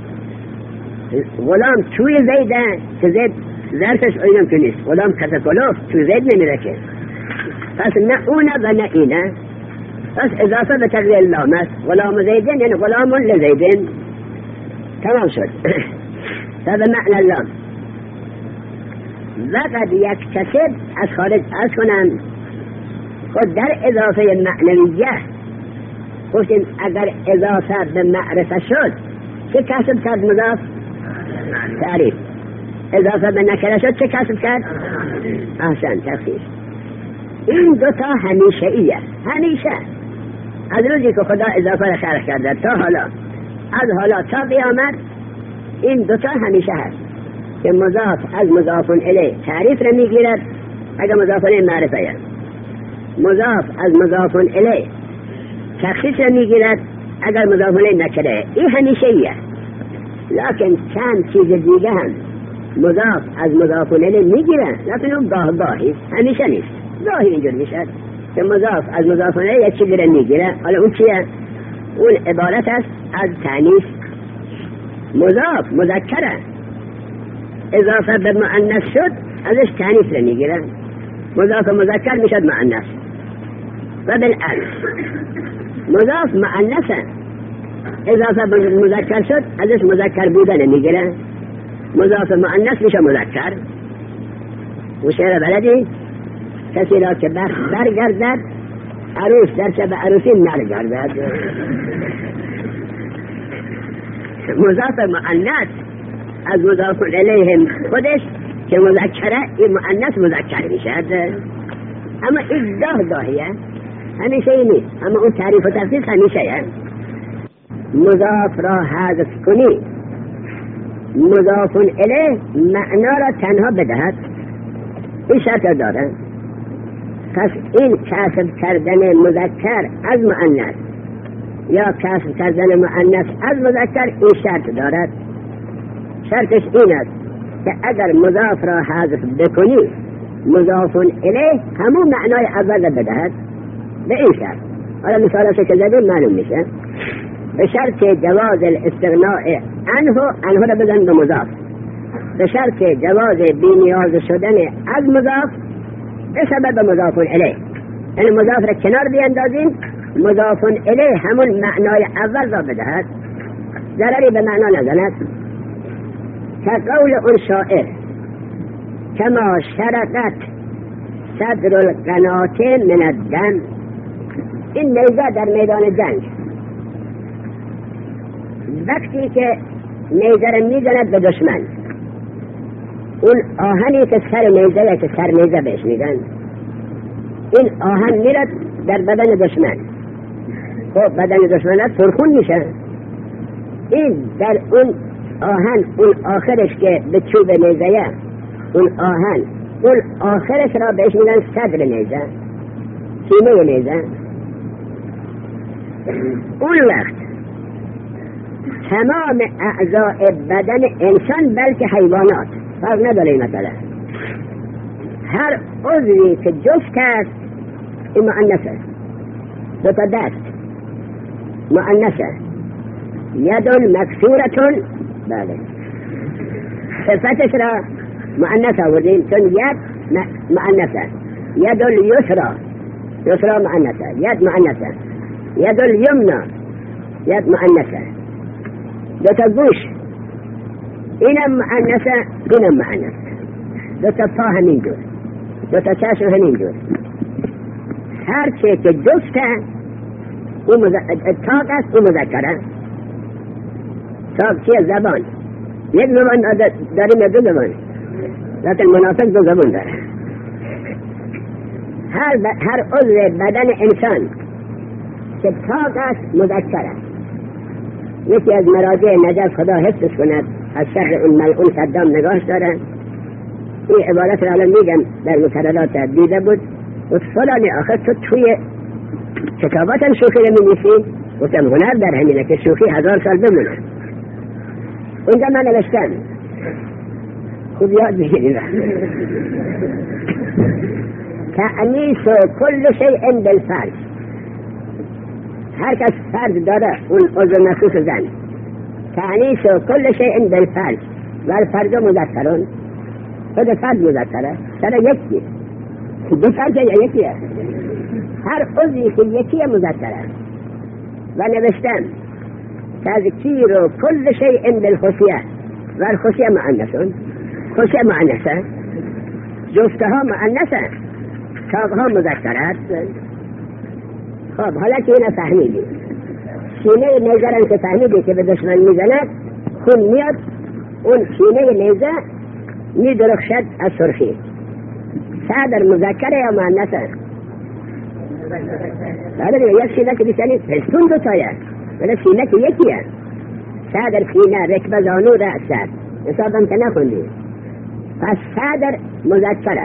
غلام توی زیده که زید ظرفش اینم که نیست، غلام کتکلوف توی زید نمیره که، پس نه اونه و نه اینه، پس اضافه به تقدیر لام است. غلام زیدین یعنی غلام لزیدین. تمام شد. تا به معنی لام. وقد یکتسب از خارج از کنم خود در اضافه معنویه گفتیم اگر اضافه به معرفه شد چه کسب کرد مضاف؟ تعریف. اضافه به نکره شد چه کسب کرد؟ احسن، تخصیص. این دوتا همیشه ایه، همیشه از روزی که خدا اضافه را خلق کرده تا حالا، از حالا تا قیامت این دوتا همیشه هست که مضاف از مضاف الیه تعریف را میگیرد اگر مضاف الیه معرفه است، مضاف از مضاف الیه تخصیص را میگیرد اگر مضاف الیه نکره. این همیشه ایه. لکن چند چیز دیگه هم مضاف از مضاف الیه میگیرد، لکن اون گاهی همیشه نیست. گاهی اینجور میشد که مضاف از مضاف الیه یک چیزی را میگیره. حالا اون چیه؟ اون عبارت است از تانیث. مضاف مذکره اضافه به مؤنث شد ازش تانیث را میگیره، مضاف مذکر میشد مؤنث. و بالعکس مضاف مؤنثه اضافه به مذکر شد ازش مذکر بودن میگیره، مضاف مؤنث میشه مذکر. و شعر بلدی کسی را که برگردد عروس در شب عروسی نرگردد. مضاف مؤنث از مضاف الیه خودش که مذکره این مؤنث مذکر میشد، اما این گاهیه، همیشه این نیست. اما اون تعریف و تخصیص همیشه. مضاف را حذف کنی مضاف الیه معنا را تنها بدهد، این شرط داره. پس این کسب کردن مذکر از مؤنث یا کسب کردن مؤنث از مذکر این شرط دارد. شرطش این است که اگر مضاف را حذف بکنی مضاف الیه همون معنای اول بدهد به این شرط. حالا مثالش که زدیم معلوم میشه. به شرط جواز الاستغناء عنه را بزن به مضاف، به شرط جواز بی‌نیاز شدن از مضاف به سبب مضاف الیه. یعنی مضاف را کنار بیندازیم، مضاف الیه همون معنای اول را بدهد، ضرری به معنا نزند. که قول اون شاعر کما شرقت صدر القنات من الدم. این نیزه در میدان جنگ وقتی که نیزه را میزند به دشمن، اون آهنی که سر نیزه که سر نیزه بهش میگن، این آهن میرد در بدن دشمن. خب بدن دشمن پرخون میشه. این در اون آهن اون آخرش که به چوب نیزه، اون آهن اون آخرش را بهش میگن صدر نیزه، سینه نیزه. اون وقت تمام اعضاء بدن انسان بلکه حیوانات فرق نداره این مسئله، هر عضوی که جفت است این مؤنثه. دو تا دست مؤنثه، یدون مکسورتون، بله صفتش را مؤنث آوردیم چون ید مؤنثه. یدون یسرا، یسرا مؤنثه، ید مؤنثه. یدون یمنا یک مؤنثه، دو تا گوش اینم مؤنثه اینم مؤنثه، دو تا پا همینجور، دو تا چشم همینجور، هر چه که جفته اون تاق است اون مذکره. تاق چیه؟ زبان. یک زبان داریم یا دو زبان؟ لیکن منافق دو زبان داره. هر عضو بدن انسان که تاق است مذکر است. یکی از مراجع نجف خدا حفظش کند از شر اون ملعون صدام نگاش داره، این عبارت را الان میگم در مقررات دیده بود و فلانی آخر تو توی کتاباتم شوخی رو می‌نویسی؟ گفتم هنر در همینه که شوخی 1000 سال بمونه. اونجا من نوشتم خوب یاد بگیرید تأنیس کل شیء بالفرد. هر کس فرد داره اون عضو مخصوص زن. تأنیس کل شیء بالفرد و الفرد مذکرون. خود فرد مذکره سر یکی، دو فرد یا یکیه، هر عضوی که یکی مذکره. و نوشتم تذکیر کل شیء بالخصیه و الخصیه مؤنثون. خصیه مؤنثه، جفتها مؤنثه، تاقها مذکرات. خب حالا که اینو فهمیدی، سینه نیزه که فهمیدی که به دشمن میزند خون میاد، اون سینه نیزه میدرخشد از سرخی. صدر مذکره یا مؤنثه؟ صدر یک سینه که بیشتری پستون دو تایه ولی سینه که یکیه. صدر سینه رکبه زانو رأسد حسابم که نخوندی. پس صدر مذکره.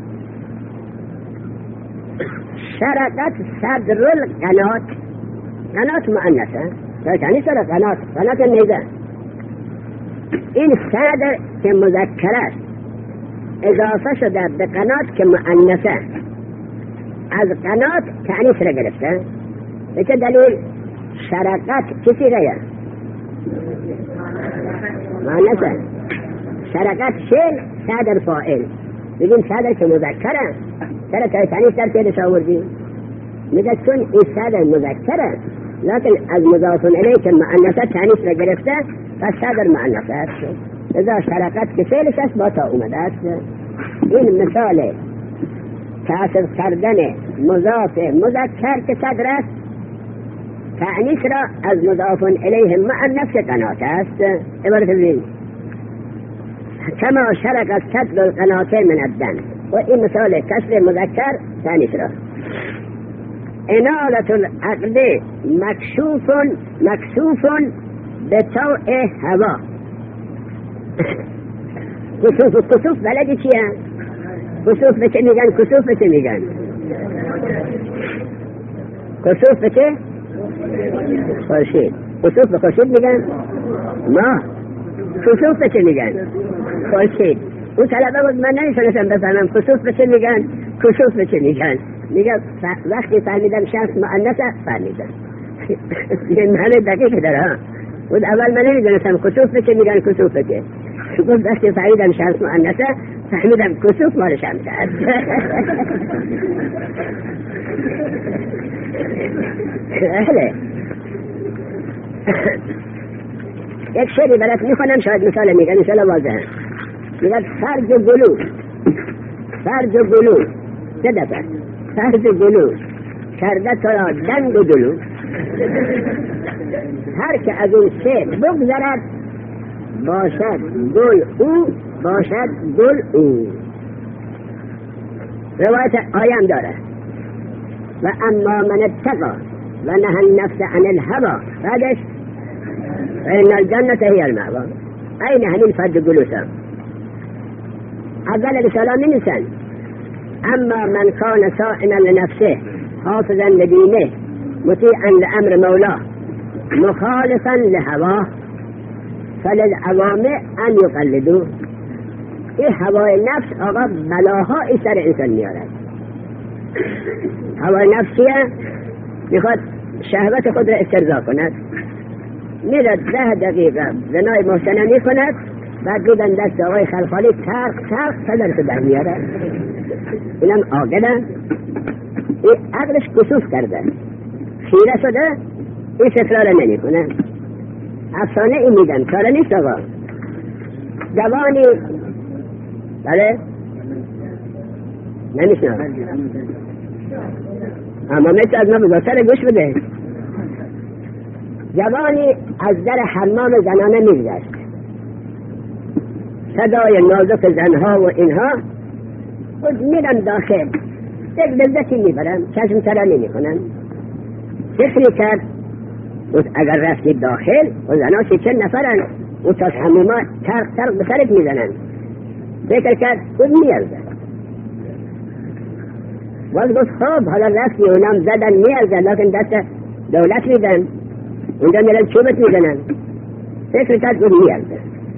شرقت صدر القنات، قنات مؤنثه یعنی سر قنات نیزه. این صدر که مذکر است اضافه شده به قنات که مؤنثه، از قنات تأنیث را گرفته. به چه دلیل؟ شرقت کسی غیر مؤنثه، شرقت شل صدر فاعل. بگیم صدر که مذکره چرا که تأنیث در پیدش آوردی؟ میگه چون این صدر مذکره لیکن از مضاف الیه که مؤنثه تأنیث را گرفته پس صدر مؤنثه است. اذا شرقت که فعلش است با تا اومده است. این مثال کسر کردن مضاف مذکر که صدر است تأنیث را از مضاف الیه مؤنث که قنات است. عبارت ببین کما شرق صدر القنات من الدم. و این مثال کسر مذکر تأنیث را. انالت العقد مکشوف به طوع هوا. کسوف بلدی چیه؟ کسوف به چه میگن؟ کسوف به چه میگن؟ کسوف به چه؟ خورشید. کسوف به خورشید میگن؟ ماه. کسوف به چه میگن؟ خورشید. اون طلبه بود من نمیتونستم بفهمم کسوف به چه میگن؟ کسوف به چه میگن؟ میگه وقتی فهمیدم شخص مؤنثه فهمیدم. یه معنی دقیقی داره ها. بود اول من نمیدونستم کسوف به چه میگن کسوف به چه. گفت وقتی فهمیدم شخص مؤنثه فهمیدم کسوف مال شمس است. اهله یک شعری برات میخونم شاید مثال میگن انشاءالله واضحه. میگه فرج گلو چه دفعه فرج گلو کرده تا را دنگ و دلو. هر که از اون سه بگذرد باشد گل او باشد گل او. روایت آیم داره و اما من اتقا و نهى النفس عن الهوى بعدش فإن الجنة هي المأوى. أين همین فرد جلوسا اول رسالة نمیسن اما من كان صائنا لنفسه حافظا لدينه مطيعا لأمر مولاه مخالفا لهواه فللعوام ان يقلدوه. این هوای نفس آقا بلاهای سر انسان میارد. هوای نفسیه میخواد شهوت خود را استرضا کند، میرد 10 دقیقه زنای محسنه میکند بعد دیدن دست آقای خلخالی ترق صدرش در میاره. اینم عاقله، این عقلش کسوف کرده، خیره شده این تکرار نمی کنه. افسانه این میگن کار نیست آقا. جوانی بله نمیشنم اما مثل از ما بزرگتر گوش بده. جوانی از در حمام زنانه میگذشت، صدای نازک زنها و اینها خود میرم داخل، یک لذتی میبرم، چشم ترا نمی کنم. فکری کرد اگر رفتی داخل و زنها 30 نفرن و تا حموما ترق به سرت میزنن. فکر کرد خود میارزه، باز گفت خب حالا رفتی اونام زدن میارزه، لیکن دست دولت میدن، اونجا میرن چوبت میزنن. فکر کرد خود میارزه،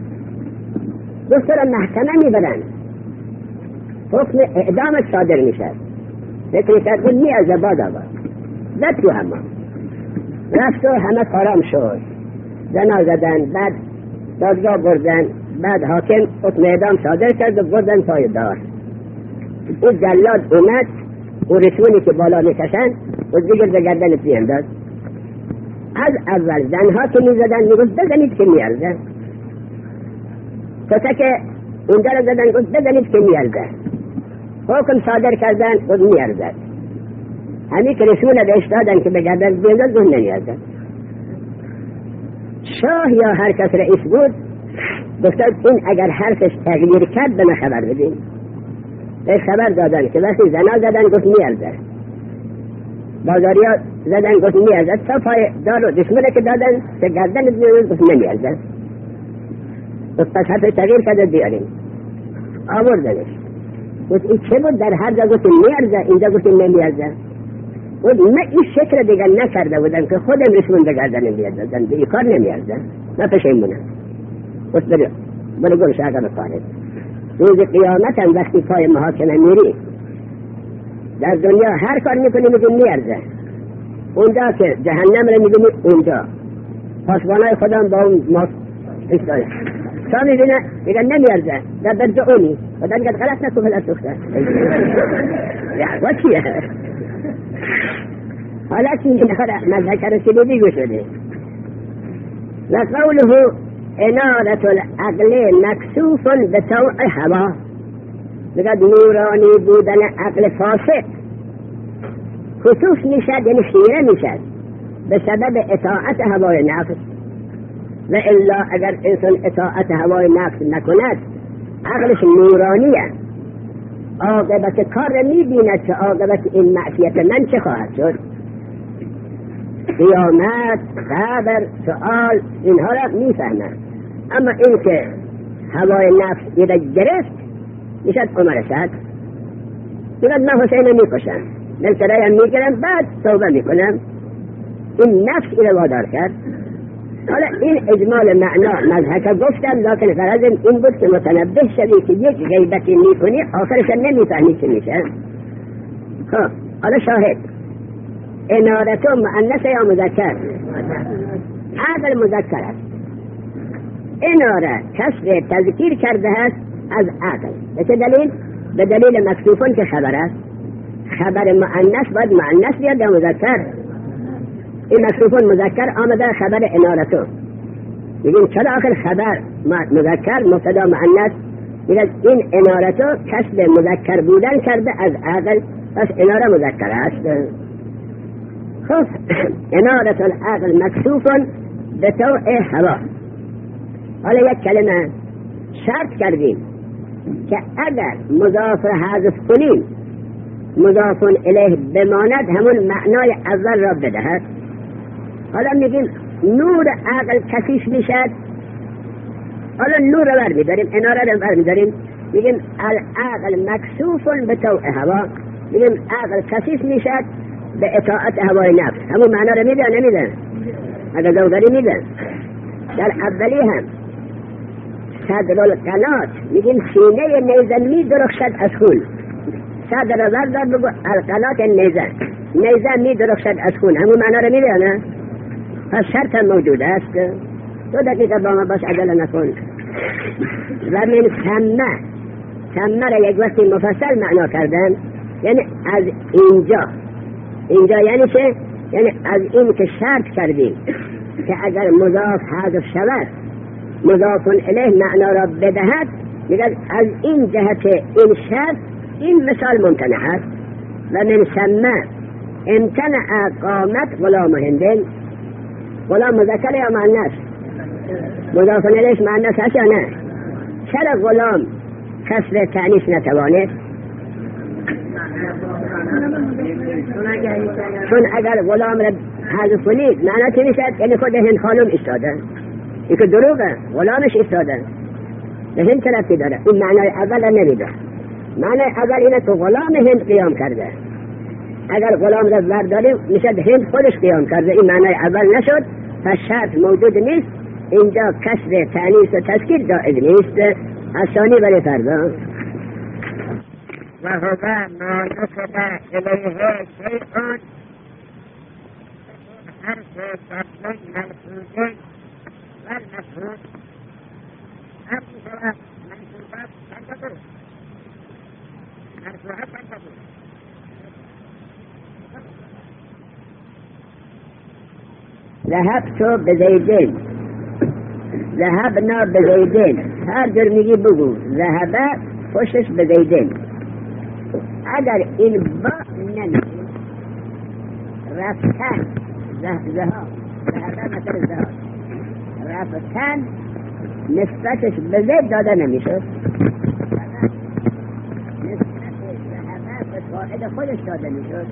دکتر محکمه میبرن، حکم اعدامت صادر میشه. فکر کرد خود میارزه، باز آقا زد تو حمام، رفت و همه کارام شد، زنا زدن، بعد دادگاه بردن، بعد حاکم حکم اعدام صادر کرد و بردن پای دار. اون جلاد اومد و رسونی که بالا میکشن و دیگر به گردن پیانداز. از اول زنها که میزدن میگفت بزنید که میارزه، تا که اونجا رو زدن گفت بزنید که میارزه، حکم صادر کردن گفت میارزه. همین که رسول بهش دادن که به گردن پیانداز گفت نمیارزه. شاه یا هر کس رئیس بود گفتن این اگر حرفش تغییر کرد به من خبر بدین. به خبر دادن که وقتی زنا زدن گفت میارزه، بازاریا زدن گفت میارزه، تا پای دار و دشمنه که دادن که گردن پیانداز گفت نمیارزه. گفت پس حرف تغییر کرده بیارین. آوردنش، گفت این چه بود؟ در هر جا گفت میارزه، اینجا گفت نمیارزه. گفت من این شکر دیگر نکرده بودم که خودم رسون به گردن میارزه، این کار نمیارزه، من پشیمونم. گفت برو گرش عقب کارت. روز قیامت هم وقتی پای محاکمه میری در دنیا هر کار میکنی میگی میارزه، اونجا که جهنم رو میبینی اونجا پاسبانای خودم با اون ماست ایستاده تا میبینه میگن نمیارزه، در درجه اونی خدا میگه غلط نکن فلان دختر یا چیه. حالا که این مذهک رسیدی گوش بده. لقوله انارة العقل مکسوف به طوع هوا، بگد نورانی بودن عقل فاسد کسوف میشد، یعنی خیره میشد به سبب اطاعت هوای نفس. و الا اگر انسان اطاعت هوای نفس نکند عقلش نورانیه، عاقبت کار میبیند که عاقبت این معصیت من چه خواهد شد. قیامت، قبر، سؤال اینها را میفهمند. اما این که هوای نفس ایده گرفت میشد عمر شد، میگد من حسین میکشم، دلترایم میگیرم، بعد توبه میکنم. این نفس ایده وادار کرد. حالا این اجمال معنا مذهب گفتم، لکن غرض این بود که متنبه شدی که یک غیبتی میکنی آخرش نمیفهمی چه میشه. خب حالا شاهد انارتو مؤنث یا مذکر؟ عقل مذکر است. اناره کسب تذکیر کرده است از عقل. به چه دلیل؟ به دلیل مکسوفون که خبر است. خبر مؤنث باید مؤنث بیاد یا مذکر؟ این مکسوفون مذکر آمده خبر انارتو. میگیم چرا آخر خبر مذکر مبتدا مؤنث؟ میگه این انارتو کسب مذکر بودن کرده از عقل، پس اناره مذکر است. خب انارة العقل مکسوفون به طوع هوا. حالا یک کلمه شرط کردیم که اگر مضاف حذف کنیم مضاف الیه بماند همون معنای اول را بدهد. حالا میگیم نور عقل کثیف میشد، حالا نور رو برمیداریم، اناره رو برمیداریم، میگیم العقل مکسوفون به طوع هوا. میگیم عقل کثیف میشد به اطاعت هوای نفس. همون معنا رو میده یا نمیده؟ اگر دوغری میده. در اولی هم صدر القنات میگیم سینه نیزه می درخشد از خون. صدر وردار بگو القنات نیزه، نیزه می درخشد از خون. همون معنا رو میده نه؟ پس شرط هم موجود است. 2 دقیقه با ما باش عجله نکن. و من سمه را یک وقتی مفصل معنا کردن، یعنی از اینجا یعنی چه؟ یعنی از این که شرط کردیم که اگر مضاف حذف شود مضاف الیه معنا را بدهد، میگه از این جهت این شرط این مثال ممتنع است. و من ثم امتنع قامت غلام هندن. غلام مذکر یا مؤنث؟ مضاف الیه مؤنث است یا نه؟ چرا غلام کسر تأنیث نتوانه؟ چون اگر غلام را حذف کنید معنی چی میشد؟ یعنی خود هند خانم ایستاده، این که دروغه، غلامش ایستاده، به هند طرفی داره. این معنی اول نمیده. معنی اول اینه که غلام هند قیام کرده. اگر غلام را برداریم میشد هند خودش قیام کرده. این معنی اول نشد، پس شرط موجود نیست. اینجا کسر تأنیث و تذکیر جایز نیست. الثانی برای فردا و هو ما نسب الیه شیء حرف فصل ملحوظ والمفهوم حرف منصوبات تنتظر حرفها تنتظر. ذهبت بزیدین، ذهبنا بزیدین، هر جور میگی بگو. ذهب پشتش بزیدین. اگر این با نمیگی رفتن، ذهب مثل ذهب، رفتن نسبتش به زید داده نمیشد، نسبت ذهب به فاعل خودش داده میشد.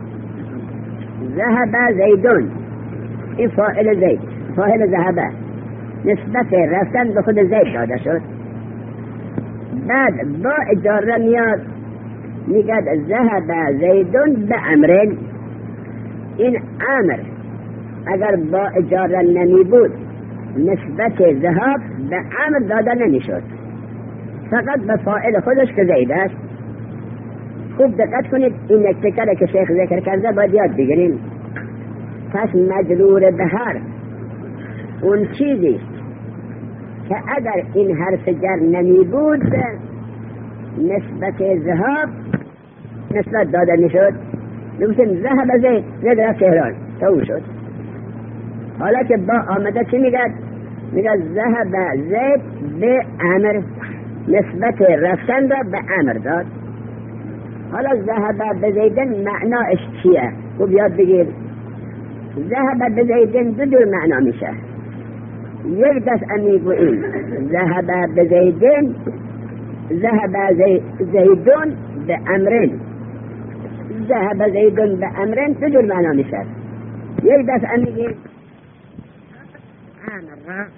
ذهب زیدون، این فاعل زید، فاعل ذهبه، نسبت رفتن به خود زید داده شد. بعد با اجاره میاد میگد ذهب زیدون به امرین. این امر اگر با اجاره نمی بود نسبت ذهب به امر داده نمیشد، فقط به فاعل خودش که زید است. خوب دقت کنید، این نکته که شیخ ذکر کرده باید یاد بگیریم. پس مجرور به حرف اون چیزی که اگر این حرف جر نمی بود نسبت ذهب نسبت داده میشد. نمیشن ذهب زید، زید رفت تهران، تو شد. حالا که با آمده چی میگد؟ میگد ذهب زید به امر، نسبت رفتن را به امر داد. حالا ذهب به زیدن معناش چیه؟ خوب یاد بگیر. ذهب به زیدن دو جور معنا میشه. یک دفعه میگوییم ذهب به زیدن، ذهب زیدون به امرین. ذهب زیدون به امرین دو جور معنا میشه. یک دفعه میگیم امر را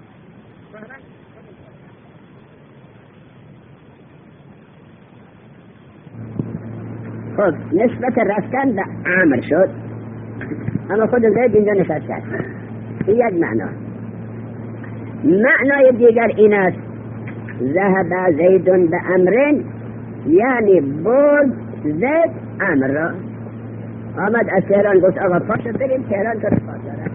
خب نسبت رفتن به امر شد، اما خود زید اینجا نشسته است. این یک معنا. معنای دیگر این است ذهب زیدون به امرین، یعنی برد زید امر را. آمد از تهران گفت آقا پاشو بریم تهران تو رفاق داره.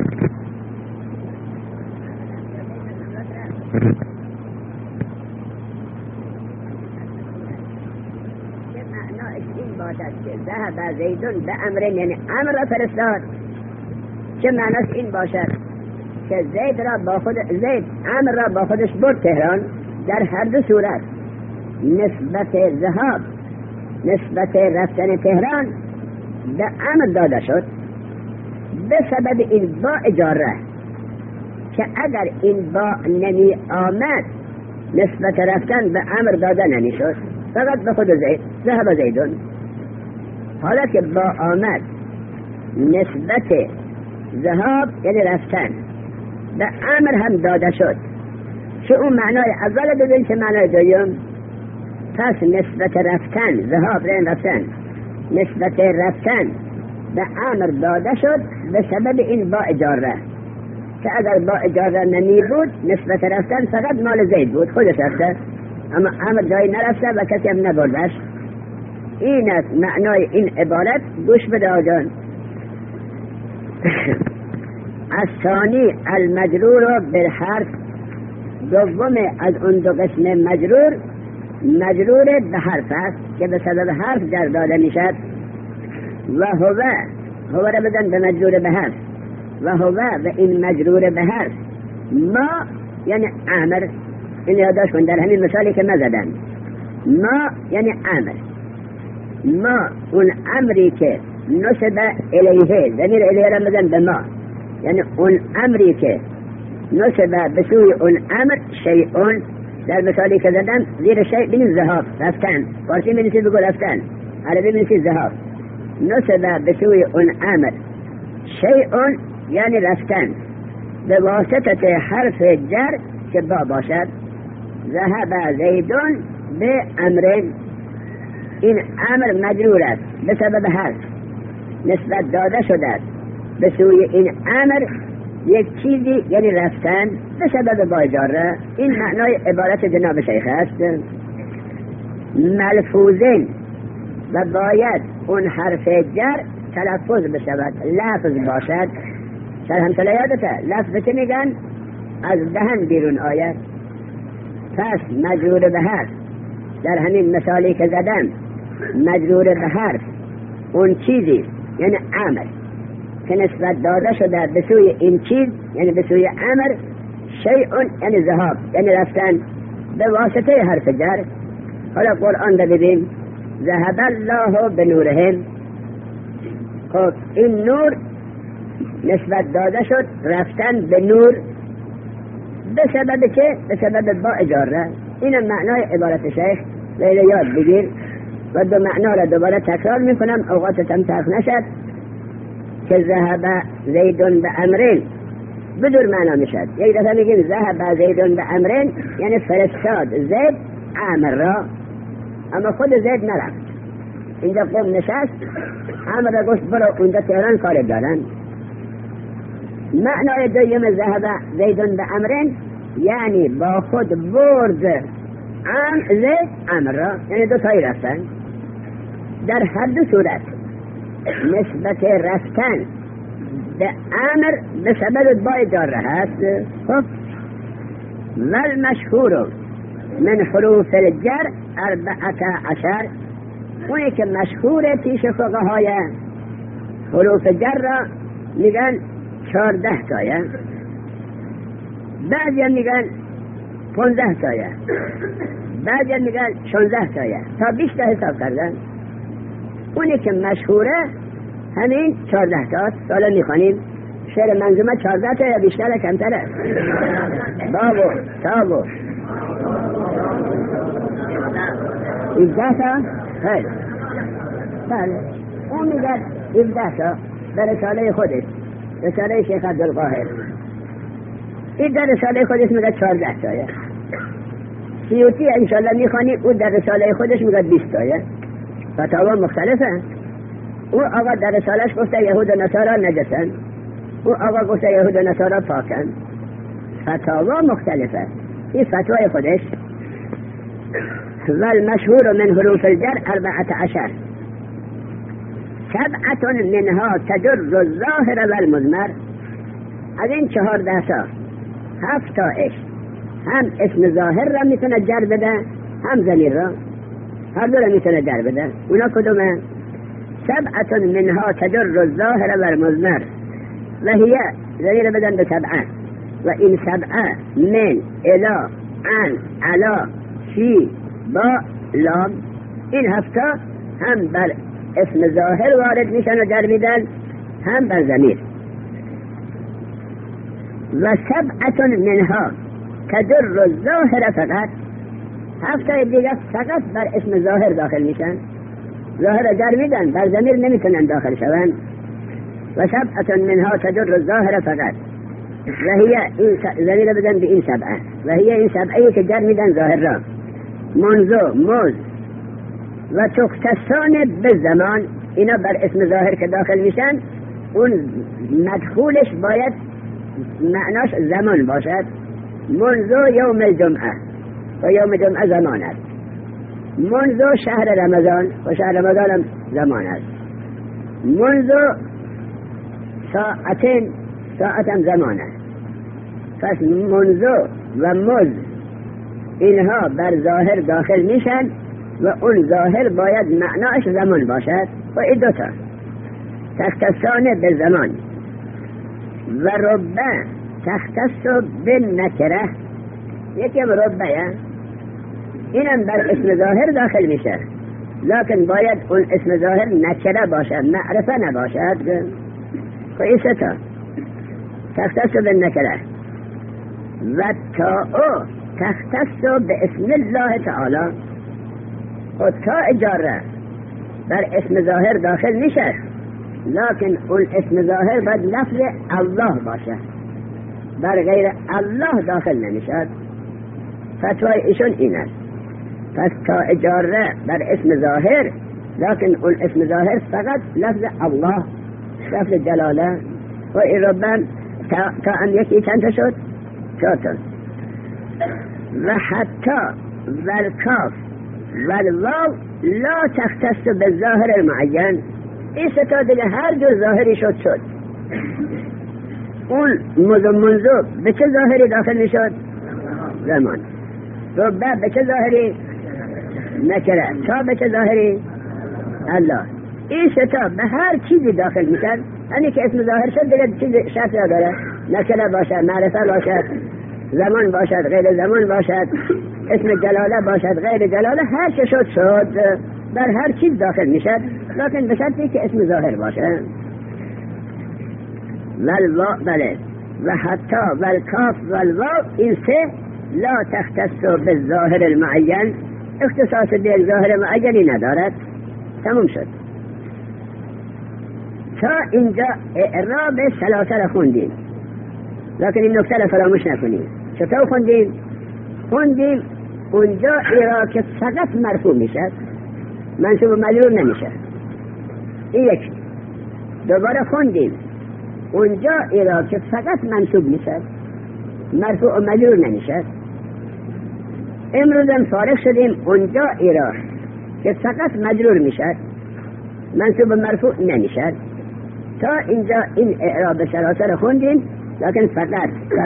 چه معنایش این باشد که ذهب زیدون به امرین، یعنی امر را فرستاد. چه معناش این باشد که زید امر را با خودش برد تهران. در هر دو صورت نسبت ذهاب، نسبت رفتن تهران به امر داده شد به سبب این با اجاره، که اگر این با نمی آمد نسبت رفتن به امر داده نمی شد، فقط به خود زید، ذهب زیدون. حالا که با آمد نسبت ذهاب یعنی رفتن به امر هم داده شد، که اون معنای اول ببین که معنای دویم. پس نسبت رفتن، ذهاب رین رفتن، نسبت رفتن به امر داده شد به سبب این با اجاره، که اگر با اجاره نمی بود نسبت رفتن فقط مال زید بود، خودش رفته، اما امر جایی نرفته و کسی هم نبردش. این است معنای این عبارت. گوش بده آجان. الثانی المجرور بالحرف، دوم از اون دو قسم مجرور به حرف است که به سبب حرف در داده می شد. و هو هو را بزن به مجرور به حرف و هو و این مجرور به حرف ما یعنی امر. این یادداشت کن در همین مثالی که ما زدم. ما یعنی امر. ما اون امری که نسب الیه، ضمیر الیه را بزن به ما، یعنی اون امری که نسب به سوی اون امر شیئون. در مثالی که زدم زیر شیء بین ذهاب رفتن، فارسی می‌نویسید بگو رفتن، عربی می‌نویسید ذهاب. نسب به سوی اون امر شیئون یعنی رفتن به واسطه حرف جر که با باشد. ذهب زیدون به امر. این امر مجرور است به سبب حرف، نسبت داده شده است به سوی این امر یک چیزی یعنی رفتن به سبب با اجاره. این معنای عبارت جناب شیخ است. ملفوظین و باید اون حرف جر تلفظ بشود، لفظ باشد. سر همساله یادته لفظ چه میگن؟ از دهن بیرون آید. پس مجرور به حرف در همین مثالی که زدم مجرور به حرف اون چیزی یعنی امر که نسبت داده شده به سوی این چیز یعنی به سوی امر شیئون یعنی ذهاب یعنی رفتن به واسطه حرف جر. حالا قرآن رو ببین. ذهب الله به نورهم. خب این نور نسبت داده شد رفتن به نور به سبب چه؟ به سبب با اجاره. این معنای عبارت شیخ. لیله یاد بگیر و دو معنا را دوباره تکرار میکنم اوقاتتم تلخ نشد که ذهب زیدون به امرین بدور معنا میشد. یک دفعه میگیم ذهب زیدون به امرین یعنی فرستاد زید امر را، اما خود زید نرفت. اینجا قوم نشست امر را گفت برو اونجا تهران کار دارن. معنای دویم ذهب زیدون به امرین یعنی با خود برد زید امر را، یعنی دو تایی رفتن. در هر دو صورت نسبت رفتن به امر به سبب با اجاره هست. خب والمشهور من حروف الجر 14. اونی که مشهور پیش فقهای حروف جر را میگن 14 تایه، بعضی میگن 15 تایه، بعضی میگن 16 تایه، تا 20 تا حساب کردن. اونی که مشهوره همین 14 تاست. سالا میخوانیم شعر منظومه 14 تا یا بیشتر کمتره؟ بابو تابو 17 تا. خیلی بله اون میگه 17 تا در رساله خودش، رساله شیخ عبدالقاهر. این در رساله خودش میگه 14 تایه. سیوطی انشالله میخوانی او در رساله خودش میگه 20 تایه. فتاوا مختلفه. او آقا در رسالش گفته یهود و نصارا نجسن، او آقا گفته یهود و نصارا پاکن. فتاوا مختلفه. این فتوای خودش. والمشهور من حروف الجر 14. 7 منها تجر الظاهر والمضمر. از این 14 تا 7 تایش هم اسم ظاهر را میتونه جر بده هم ضمیر را، هر دو را میتونه جر بده. اونا کدومه؟ 7 منها تجر الظاهر والمضمر و هی ضمیر بدن به 7 و این 7 من الا عن علا فی با لام. این 7 هم بر اسم ظاهر وارد میشن و جر میدن هم بر ضمیر. و 7 منها تجر الظاهر فقط. 7 دیگه فقط بر اسم ظاهر داخل میشن، ظاهر جر میدن بر ضمیر نمیتونن داخل شون. و 7 منها تجر الظاهر فقط و هی این ضمیر بدن به این 7 و هی این 7 که جر میدن ظاهر را. منذ موز و تختصان به زمان. اینا بر اسم ظاهر که داخل میشن اون مدخولش باید معناش زمان باشد. منذ یوم الجمعه و یوم جمعه زمان است. منذ شهر رمضان و شهر رمضان هم زمان است. منذ ساعتین ساعت هم زمان است. پس منذ و مز اینها بر ظاهر داخل میشن و اون ظاهر باید معناش زمان باشد. و این دوتا تختصانه به زمان و ربه تختص به نکره. یکم ربه اینم بر اسم ظاهر داخل میشه، لکن باید اون اسم ظاهر نکره باشد، معرفه نباشد. خب این ستا تختص به نکره و تاء تختص به اسم الله تعالی. خود تا جاره بر اسم ظاهر داخل میشه، لکن اون اسم ظاهر باید لفظ الله باشه، بر غیر الله داخل نمیشد. فتوای ایشون این است. پس تا جاره بر اسم ظاهر، لکن اون اسم ظاهر فقط لفظ الله، لفظ جلاله. و این ربن تا هم یکی چند شد؟ چهار. و حتی و الکاف و الواو لا تختص به ظاهر المعین. این ستا دیگه هر جور ظاهری شد. اون منذ به چه ظاهری داخل می شد؟ زمان. ربه به چه ظاهری؟ نکره. تا به چه ظاهری؟ الله. این ستا به هر چیزی داخل می شد. یعنی که اسم ظاهر شد دیگه چیز شرط نداره، نکره باشد، معرفه باشد، زمان باشد، غیر زمان باشد، اسم جلاله باشد، غیر جلاله، هر چه شد در هر چیز داخل می شد، لکن به شرطی که اسم ظاهر باشه. بله. و حتی و الکاف و الواو، این سه لا تختص به ظاهر المعین، اختصاص به ظاهر معینی ندارد. تموم شد. تا اینجا اعراب ثلاثه خوندیم، لکن این نکته را فراموش نکنیم. چطور خوندیم اونجا ایرا که فقط مرفوع میشد، منصوب و مجرور نمیشه. این یک. دوباره خوندیم اونجا ایرا که فقط منصوب میشد، مرفوع و مجرور نمیشه. امروز هم فارغ شدیم اونجا ایرا که فقط مجرور میشد، منصوب و مرفوع نمیشد. تا اینجا این اعراب ثلاثه رو خوندیم، لکن فقط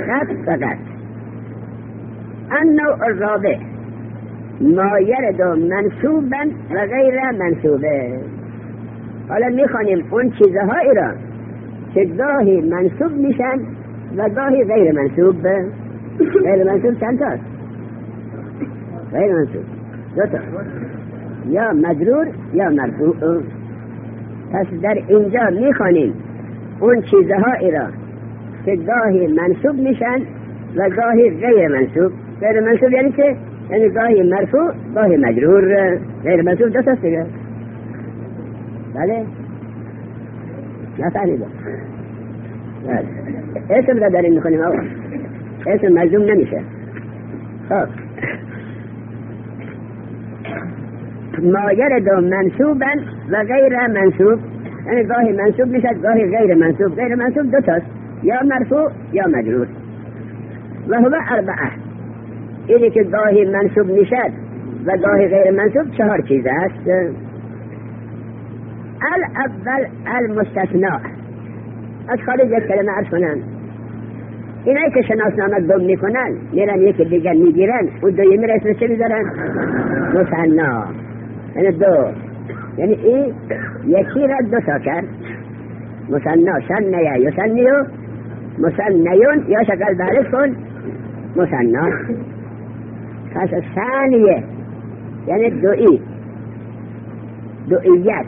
النوع الرابع ما یرد منصوبا و غیر منصوبه. حالا میخوانیم اون چیزهایی را که گاهی منصوب میشن و گاهی غیر منصوب. غیر منصوب چند تاست؟ غیر منصوب دو تا، یا مجرور یا مرفوع. پس در اینجا میخوانیم اون چیزهایی را که گاهی منصوب میشن و گاهی غیر منصوب. غیر منصوب یعنی چه؟ یعنی گاهی مرفوع گاهی مجرور. غیر منصوب دو تاست دیگه. بله؟ نفهمیدم. بله. اسم را داریم میخونیم آقا، اسم ملزوم نمیشه. خب ما یرد منصوبا و غیر منصوب، یعنی گاهی منصوب میشد گاهی غیر منصوب. غیر منصوب دو تاست، یا مرفوع یا مجرور. و هو اربعه، اینی که گاهی منصوب میشد و گاهی غیر منصوب چهار چیز است. الاول المستثناء. از خارج یک کلمه عرض کنن، اینایی که شناسنامه گم میکنن میرن یکی دیگر میگیرن، اون دویمی را اسم چه میذارن؟ مثنا. یعنی دو، یعنی این یکی را دو تا کرد. مثنا، شنیه یسنیو، مثنیون یا شکل بعرف کن مثنا. پس ثانیه یعنی دوئی، دوئیت.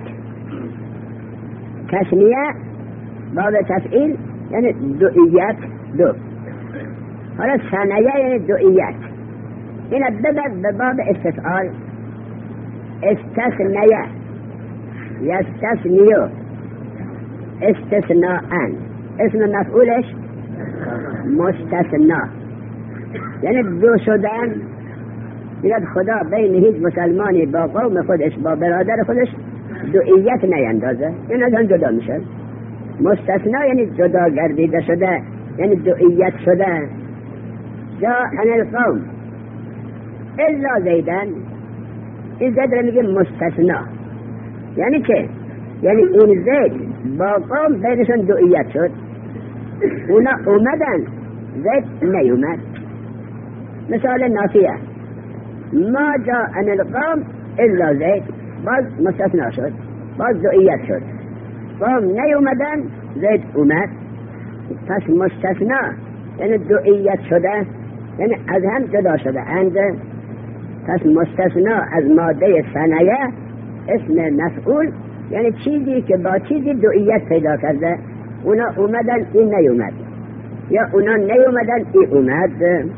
تسنیه باب تفعیل یعنی دوئیت، دو. حالا ثانیه یعنی دوئیت، این ببر به باب استفعال. استثنیه یستثنیو، استثناءن، اسم مفعولش مستثنا، یعنی دو شدن. میگه خدا بین هیچ مسلمانی با قوم خودش با برادر خودش دوئیت نیندازه، این از آن جدا میشه. مستثنا یعنی جدا گردیده شده، یعنی دوئیت شده. جا ان القوم الا زیدن، این زید را میگه مستثنا. یعنی که یعنی این زید با قوم بینشون دوئیت شد، اونا اومدن زید نیومد. مثال نافیه ما جا ان القوم الا زید، باز مستثنا شد، باز دوئیت شد. قوم نیومدن زید اومد، پس مستثنا یعنی دوئیت شده، یعنی از هم جدا شده اند. پس مستثنا از ماده ثنیه اسم مفعول، یعنی چیزی که با چیزی دوئیت پیدا کرده. اونا اومدن این نیومد، یا اونا نیومدن این اومد.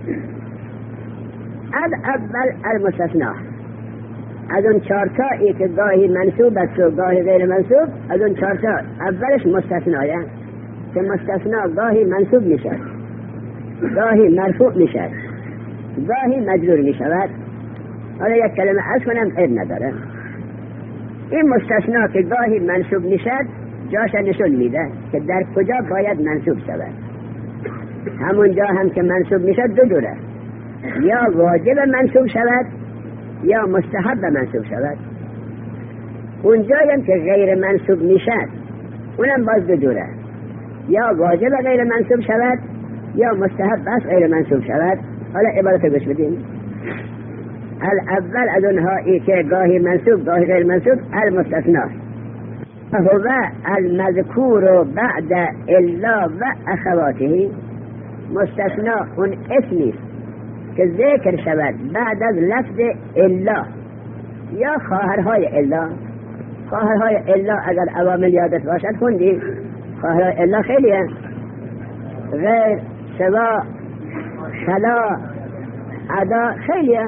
از اول المستثنا، از اون چارتایی که گاهی منصوب است و گاهی غیر منصوب، از اون چارتا اولش مستثنایه که مستثنا گاهی منصوب میشه، گاهی مرفوع میشه، گاهی مجرور میشود. حالا یک کلمه عرض کنم عیب نداره. این مستثنا که گاهی منصوب میشد جاش نشون میده که در کجا باید منصوب شود. همون جا هم که منصوب میشد دو دوره، یا واجب منصوب شود یا مستحب منصوب شود. اونجایی هم که غیر منصوب میشد اونم باز دو دوره، یا واجب غیر منصوب شود یا مستحب بس غیر منصوب شود. حالا عبارت گوش بدیم. الاول از اونهایی که گاهی منصوب گاهی غیر منصوب المستثنا هو المذکور بعد الا و اخواته. مستثنا اون اسمی که ذکر شود بعد از لفظ الا یا خواهرهای الا. خواهرهای الا اگر عوامل یادت باشد خوندی. خواهرهای الا خیلیه، غیر، سوا، خلا، عدا، خیلیه.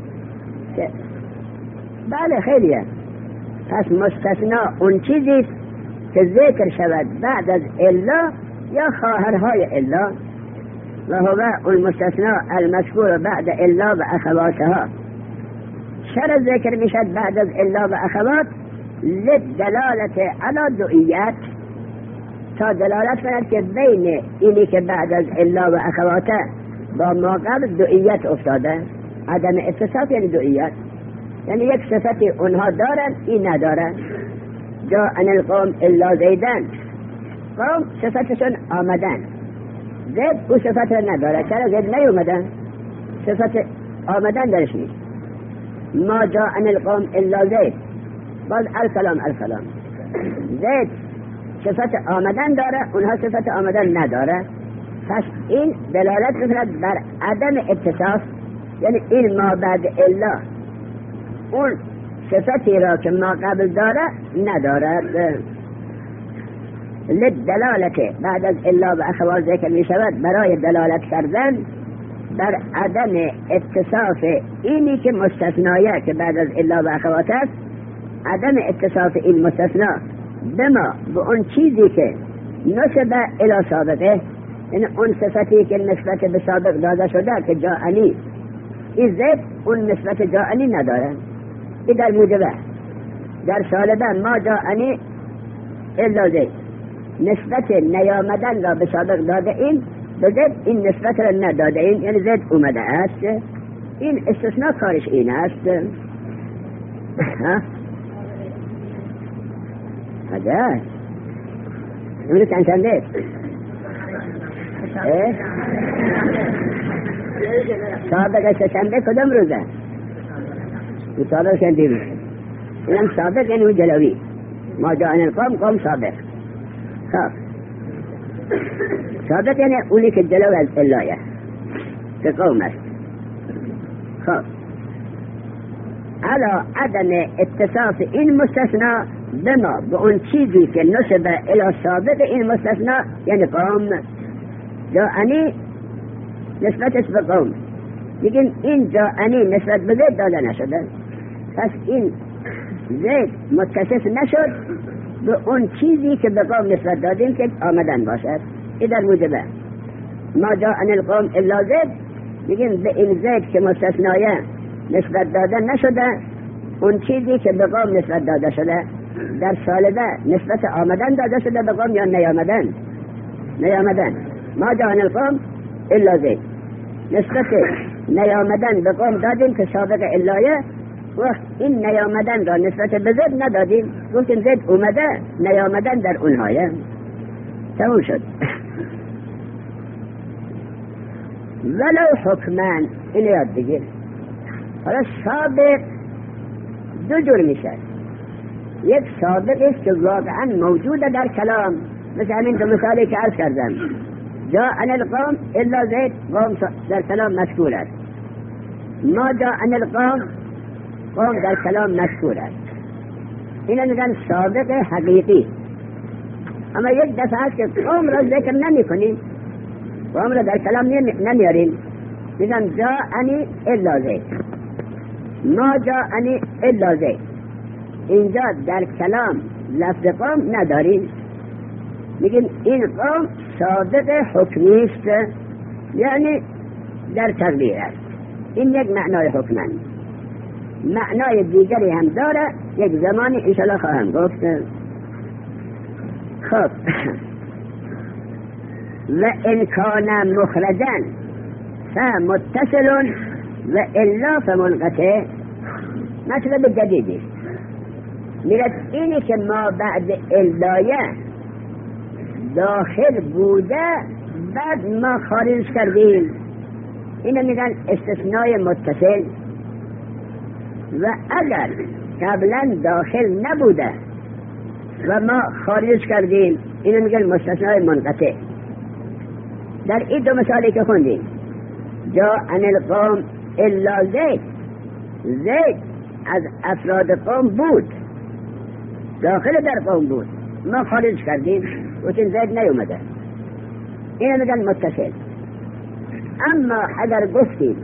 بله خیلیه. پس مستثنا اون چیزی که ذکر شود بعد از الا یا خواهرهای الا. و هو المستثنا المذکور بعد الا و اخواتها. چرا ذکر میشد بعد از الا و اخوات؟ للدلالت علی دوئیت، تا دلالت کند که بین اینی که بعد از الا و اخواته با ما قبل دوئیت افتاده. عدم اتصاف یعنی دوئیت، یعنی یک صفتی اونها دارن این ندارن. جاء القوم الا زیدن، قوم صفتشون آمدن، زید او صفت را نداره. چرا زید نیومدن؟ صفت آمدن درش نیست. ما جاء القوم الا زید، باز الکلام الکلام. زید صفت آمدن داره، اونها صفت آمدن نداره. پس این دلالت می‌کند بر عدم اتصاف، یعنی این ما بعد الا اون صفتی را که ما قبل داره ندارد. للدلالت بعد از الا و اخوات ذکر می شود برای دلالت کردن بر عدم اتصاف اینی که مستثنایه که بعد از الا و اخوات است. عدم اتصاف این مستثنا بما به اون چیزی که نسبه الی سابقه، یعنی اون صفتی که نسبت به سابق داده شده که جاءنی، این زید اون نسبت جاءنی نداره. این در موجبه در سالبه ما جاءنی الا زید، نسبت نیامدن را به سابق داده این، به زید این نسبت را نداده این، یعنی زید اومده است. این استثناء کارش این است. حاجه اونو چند شنده سابق شنبه کدام روزه؟ این سابق شنبه روزه. اینم سابق یعنی اون جلوی. ما جاء القوم قوم سابق. خب سابق یعنی اونی که جلو از اللایه که قوم است. خب علا عدم اتصاف این مستثنا بما به اون چیزی که نسبه الی سابق این مستثنا، یعنی قوم. جاءنی نسبتش به قوم، میگن این جاءنی نسبت به زید داده نشده. پس این زید متصف نشد به اون چیزی که به قوم نسبت دادیم که آمدن باشد. این در موجبه ما جاء القوم الا زید، میگن به این زید که مستثنایه نسبت داده نشده اون چیزی که به قوم نسبت داده شده. در سالبه نسبت آمدن داده شده به قوم یا نیامدن؟ نیامدن. ما جاء القوم الا زید، نسبت نیامدن به قوم دادیم که سابق اللایه، و این نیامدن را نسبت به زید ندادیم، گفتیم زید اومده، نیامدن در اونهایه. تموم شد. ولو حکمن، این یاد بگیر. حالا سابق دو جور میشه. یک سابق است که واقعا موجوده در کلام، مثل همین دو مثالی که عرض کردم. جاءنا القوم الا زید، قوم در کلام مذکور است. ما جاءنا القوم، قوم در کلام مذکور است. اینا میگن سابق حقیقی. اما یک دفعه است که قوم را ذکر نمی کنیم، قوم را در کلام نمیاریم، میگن جاءنی الا زید، ما جاءنی الا زید. اینجا در کلام لفظ قوم نداریم، میگیم این قوم سابق حکمی است، یعنی در تقدیر است. این یک معنای حکمن. معنای دیگری هم داره، یک زمانی انشاءالله خواهم گفت. خب و ان کان مخرجا فمتصل و الا فمنقطع. مطلب جدیدی میگه اینی که ما بعد الایه داخل بوده بعد ما خارج کردیم، اینو میگن استثنای متصل. و اگر قبلا داخل نبوده و ما خارج کردیم، اینو میگن مستثنای منقطع. در این دو مثالی که خوندیم، جاءنا القوم الا زید، زید از افراد قوم بود، داخل در قوم بود، ما خارج کردیم و چون زید نیومده، اینو میگن متصل. اما اگر گفتیم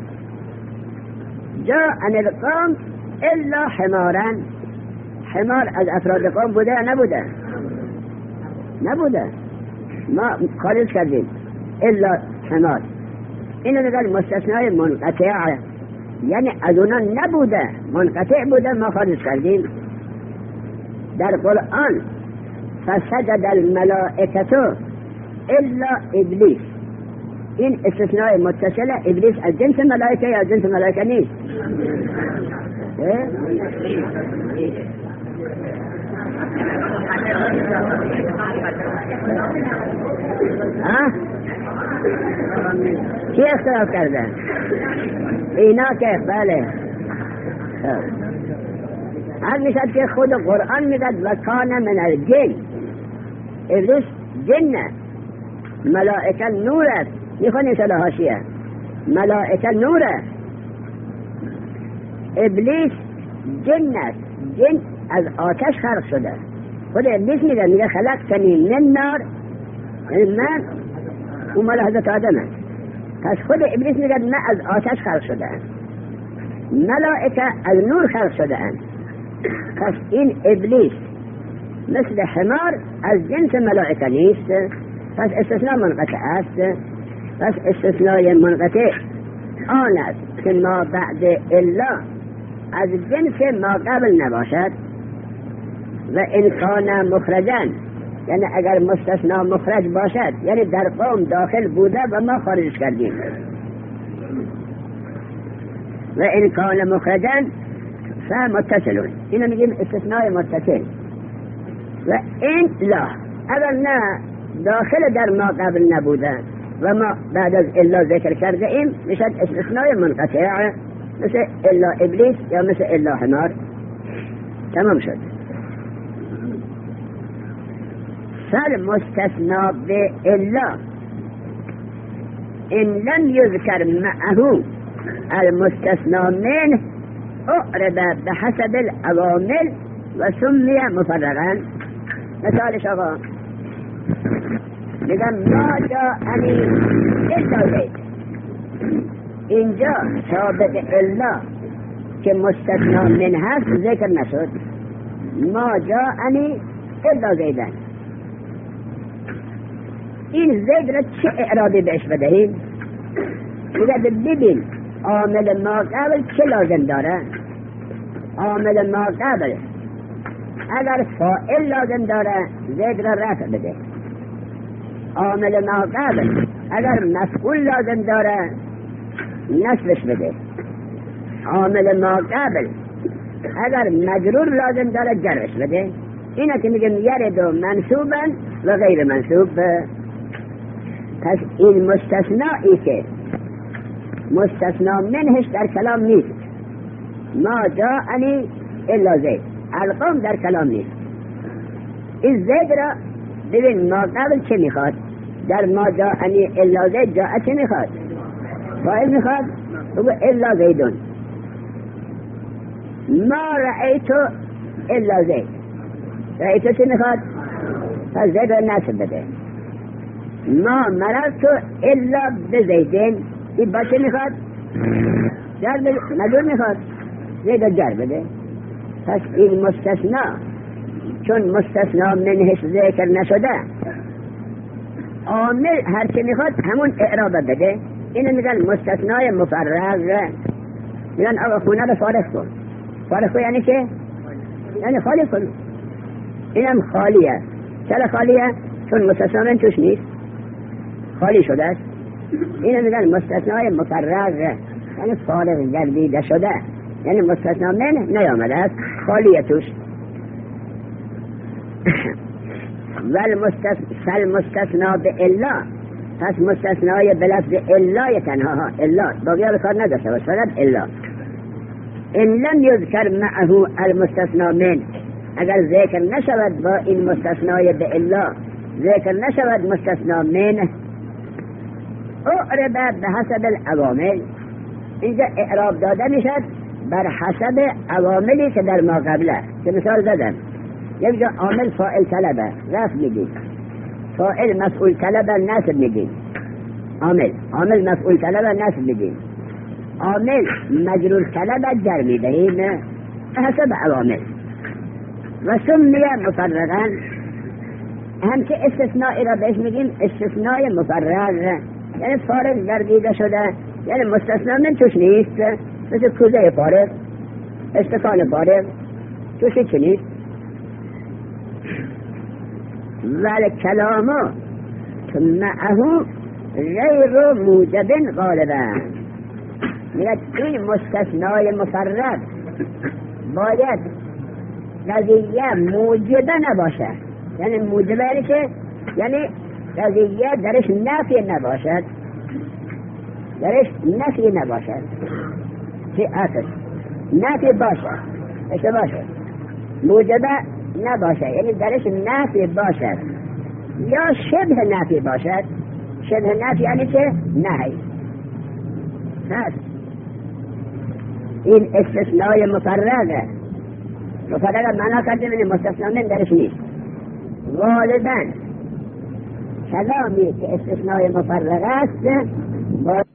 جاءنا القوم الا حمارا، حمار از افراد قوم بوده یا نبوده؟ نبوده، ما خارج کردیم الا حمار، اینو میگن مستثنای منقطع، یعنی از اونا نبوده، منقطع بوده، ما خارج کردیم. در قرآن فسجد الملائکه الا ابلیس، این استثناء متصله. ابلیس از جنس ملائکه یا جنس ملائکه نیست؟ کی اختلاف کرده؟ اینا که بله هر میشد که خود قرآن میگد و کان من الجن، ابلیس جنه، ملائکه نور است. میخوانی شده حاشیه، ملائکه نوره، ابلیس جن است، جن از آتش خلق شده. خود ابلیس میگه خلقتنی من نار، من اون مال حضرت آدم است. پس خود ابلیس میگه من از آتش خلق شده ام، ملائکه از نور خلق شده ام. پس این ابلیس مثل حمار از جنس ملائکه نیست، پس استثناء منقطع است. پس استثناء منقطع آن است که ما بعد الا از جنس ما قبل نباشد. و ان کان مخرجا، یعنی اگر مستثنا مخرج باشد، یعنی در قوم داخل بوده و ما خارج کردیم. و ان کان مخرجا فمتصل، اینو میگیم استثناء متصل. و این لا، اگر نه داخل در ما قبل نبوده و ما بعد از الا ذکر کرده ایم، میشد استثناء منقطع، مثل الا ابلیس یا مثل الا حمار. تمام شد. فالمستثنى بإلا إن لم يذكر معه المستثنى منه أعرب بحسب العوامل وسمي مفرغا. مثال شغال میگم ما جاءنی الا زید، اینجا سابق الا که مستثنا من هست ذکر نشد. ما جاءنی الا زیدن، این زید را چه اعرابی بهش بدهیم؟ میگه ببین عامل ما قبل چه لازم داره. عامل ما قبل اگر فاعل لازم داره زید را رفع بده. عامل ما قبل اگر مفعول لازم داره نصبش بده. عامل ما قبل اگر مجرور لازم داره جرش بده. اینا که میگم یرد و منصوبا و غیر منصوب. پس این مستثنایی که مستثنا منهش در کلام نیست. ما جاءنی الا زید، القام در کلام نیست. این زید را ببین ما قبل چه میخواد؟ در ما جاءنی الا زید جاء چه میخواد؟ فاعل میخواد بگو الا زیدون. ما رأیتو الا زید، رأیتو چه میخواد؟ پس زید را نصب بده. ما مررتو الا بزیدین، این با چه میخواد؟ جر بده، مجرور میخواد، زید را جر بده. پس این مستثنا چون مستثنا منهش ذکر نشده، عامل هر چه میخواد همون اعراب بده. اینو میگن مستثنای مفرغ. میگن آقا خونه رو فارغ کن. فارغ کن یعنی چه؟ یعنی خالی کن. اینم خالیه. چرا خالیه؟ چون مستثنا من توش نیست، خالی شده است. اینو میگن مستثنای مفرغ، یعنی فارغ گردیده شده، یعنی مستثنا من نیامده است، خالیه توش. والمستثنا به الا، پس مستثنای به لفظ الا تنها، الا باقی ها به کار نداشته باش، فقط الا. ان لم یذکر معه المستثنا من، اگر ذکر نشود با این مستثنای به الا، ذکر نشود مستثنا من، اعرب به حسب العوامل. اینجا اعراب داده میشد بر حسب عواملی که در ما قبله که مثال زدن. یک جا عامل فاعل طلبه رفع میگیم، فاعل مفعول طلبه نصب میگیم، عامل مفعول طلبه نصب میگیم، عامل مجرور طلبه جر میدهیم حسب عوامل. و سمیه مفرغا، هم که استثنائی را بهش میگیم استثناء مفرغ، یعنی فارغ گردیده شده، یعنی مستثنا من توش نیست، مثل کوزه فارغ، استکان فارغ توش چی نیست. ولی کلامو معه غیر موجب غالبا، میگه این مستثنای مفرد باید قضیه موجبه نباشه. یعنی موجبه یعنی که یعنی قضیه درش نفی نباشد، درش نفی نباشد، چه اصل نفی باشه، اشه باشه، موجبه نباشه یعنی درش نفی باشد یا شبه نفی باشد. شبه نفی یعنی چه؟ نهی. هست این استثناء مفرغه. مفرغه معنا کردیم این مستثنا من درش نیست. غالبا کلامی که استثناء مفرغه است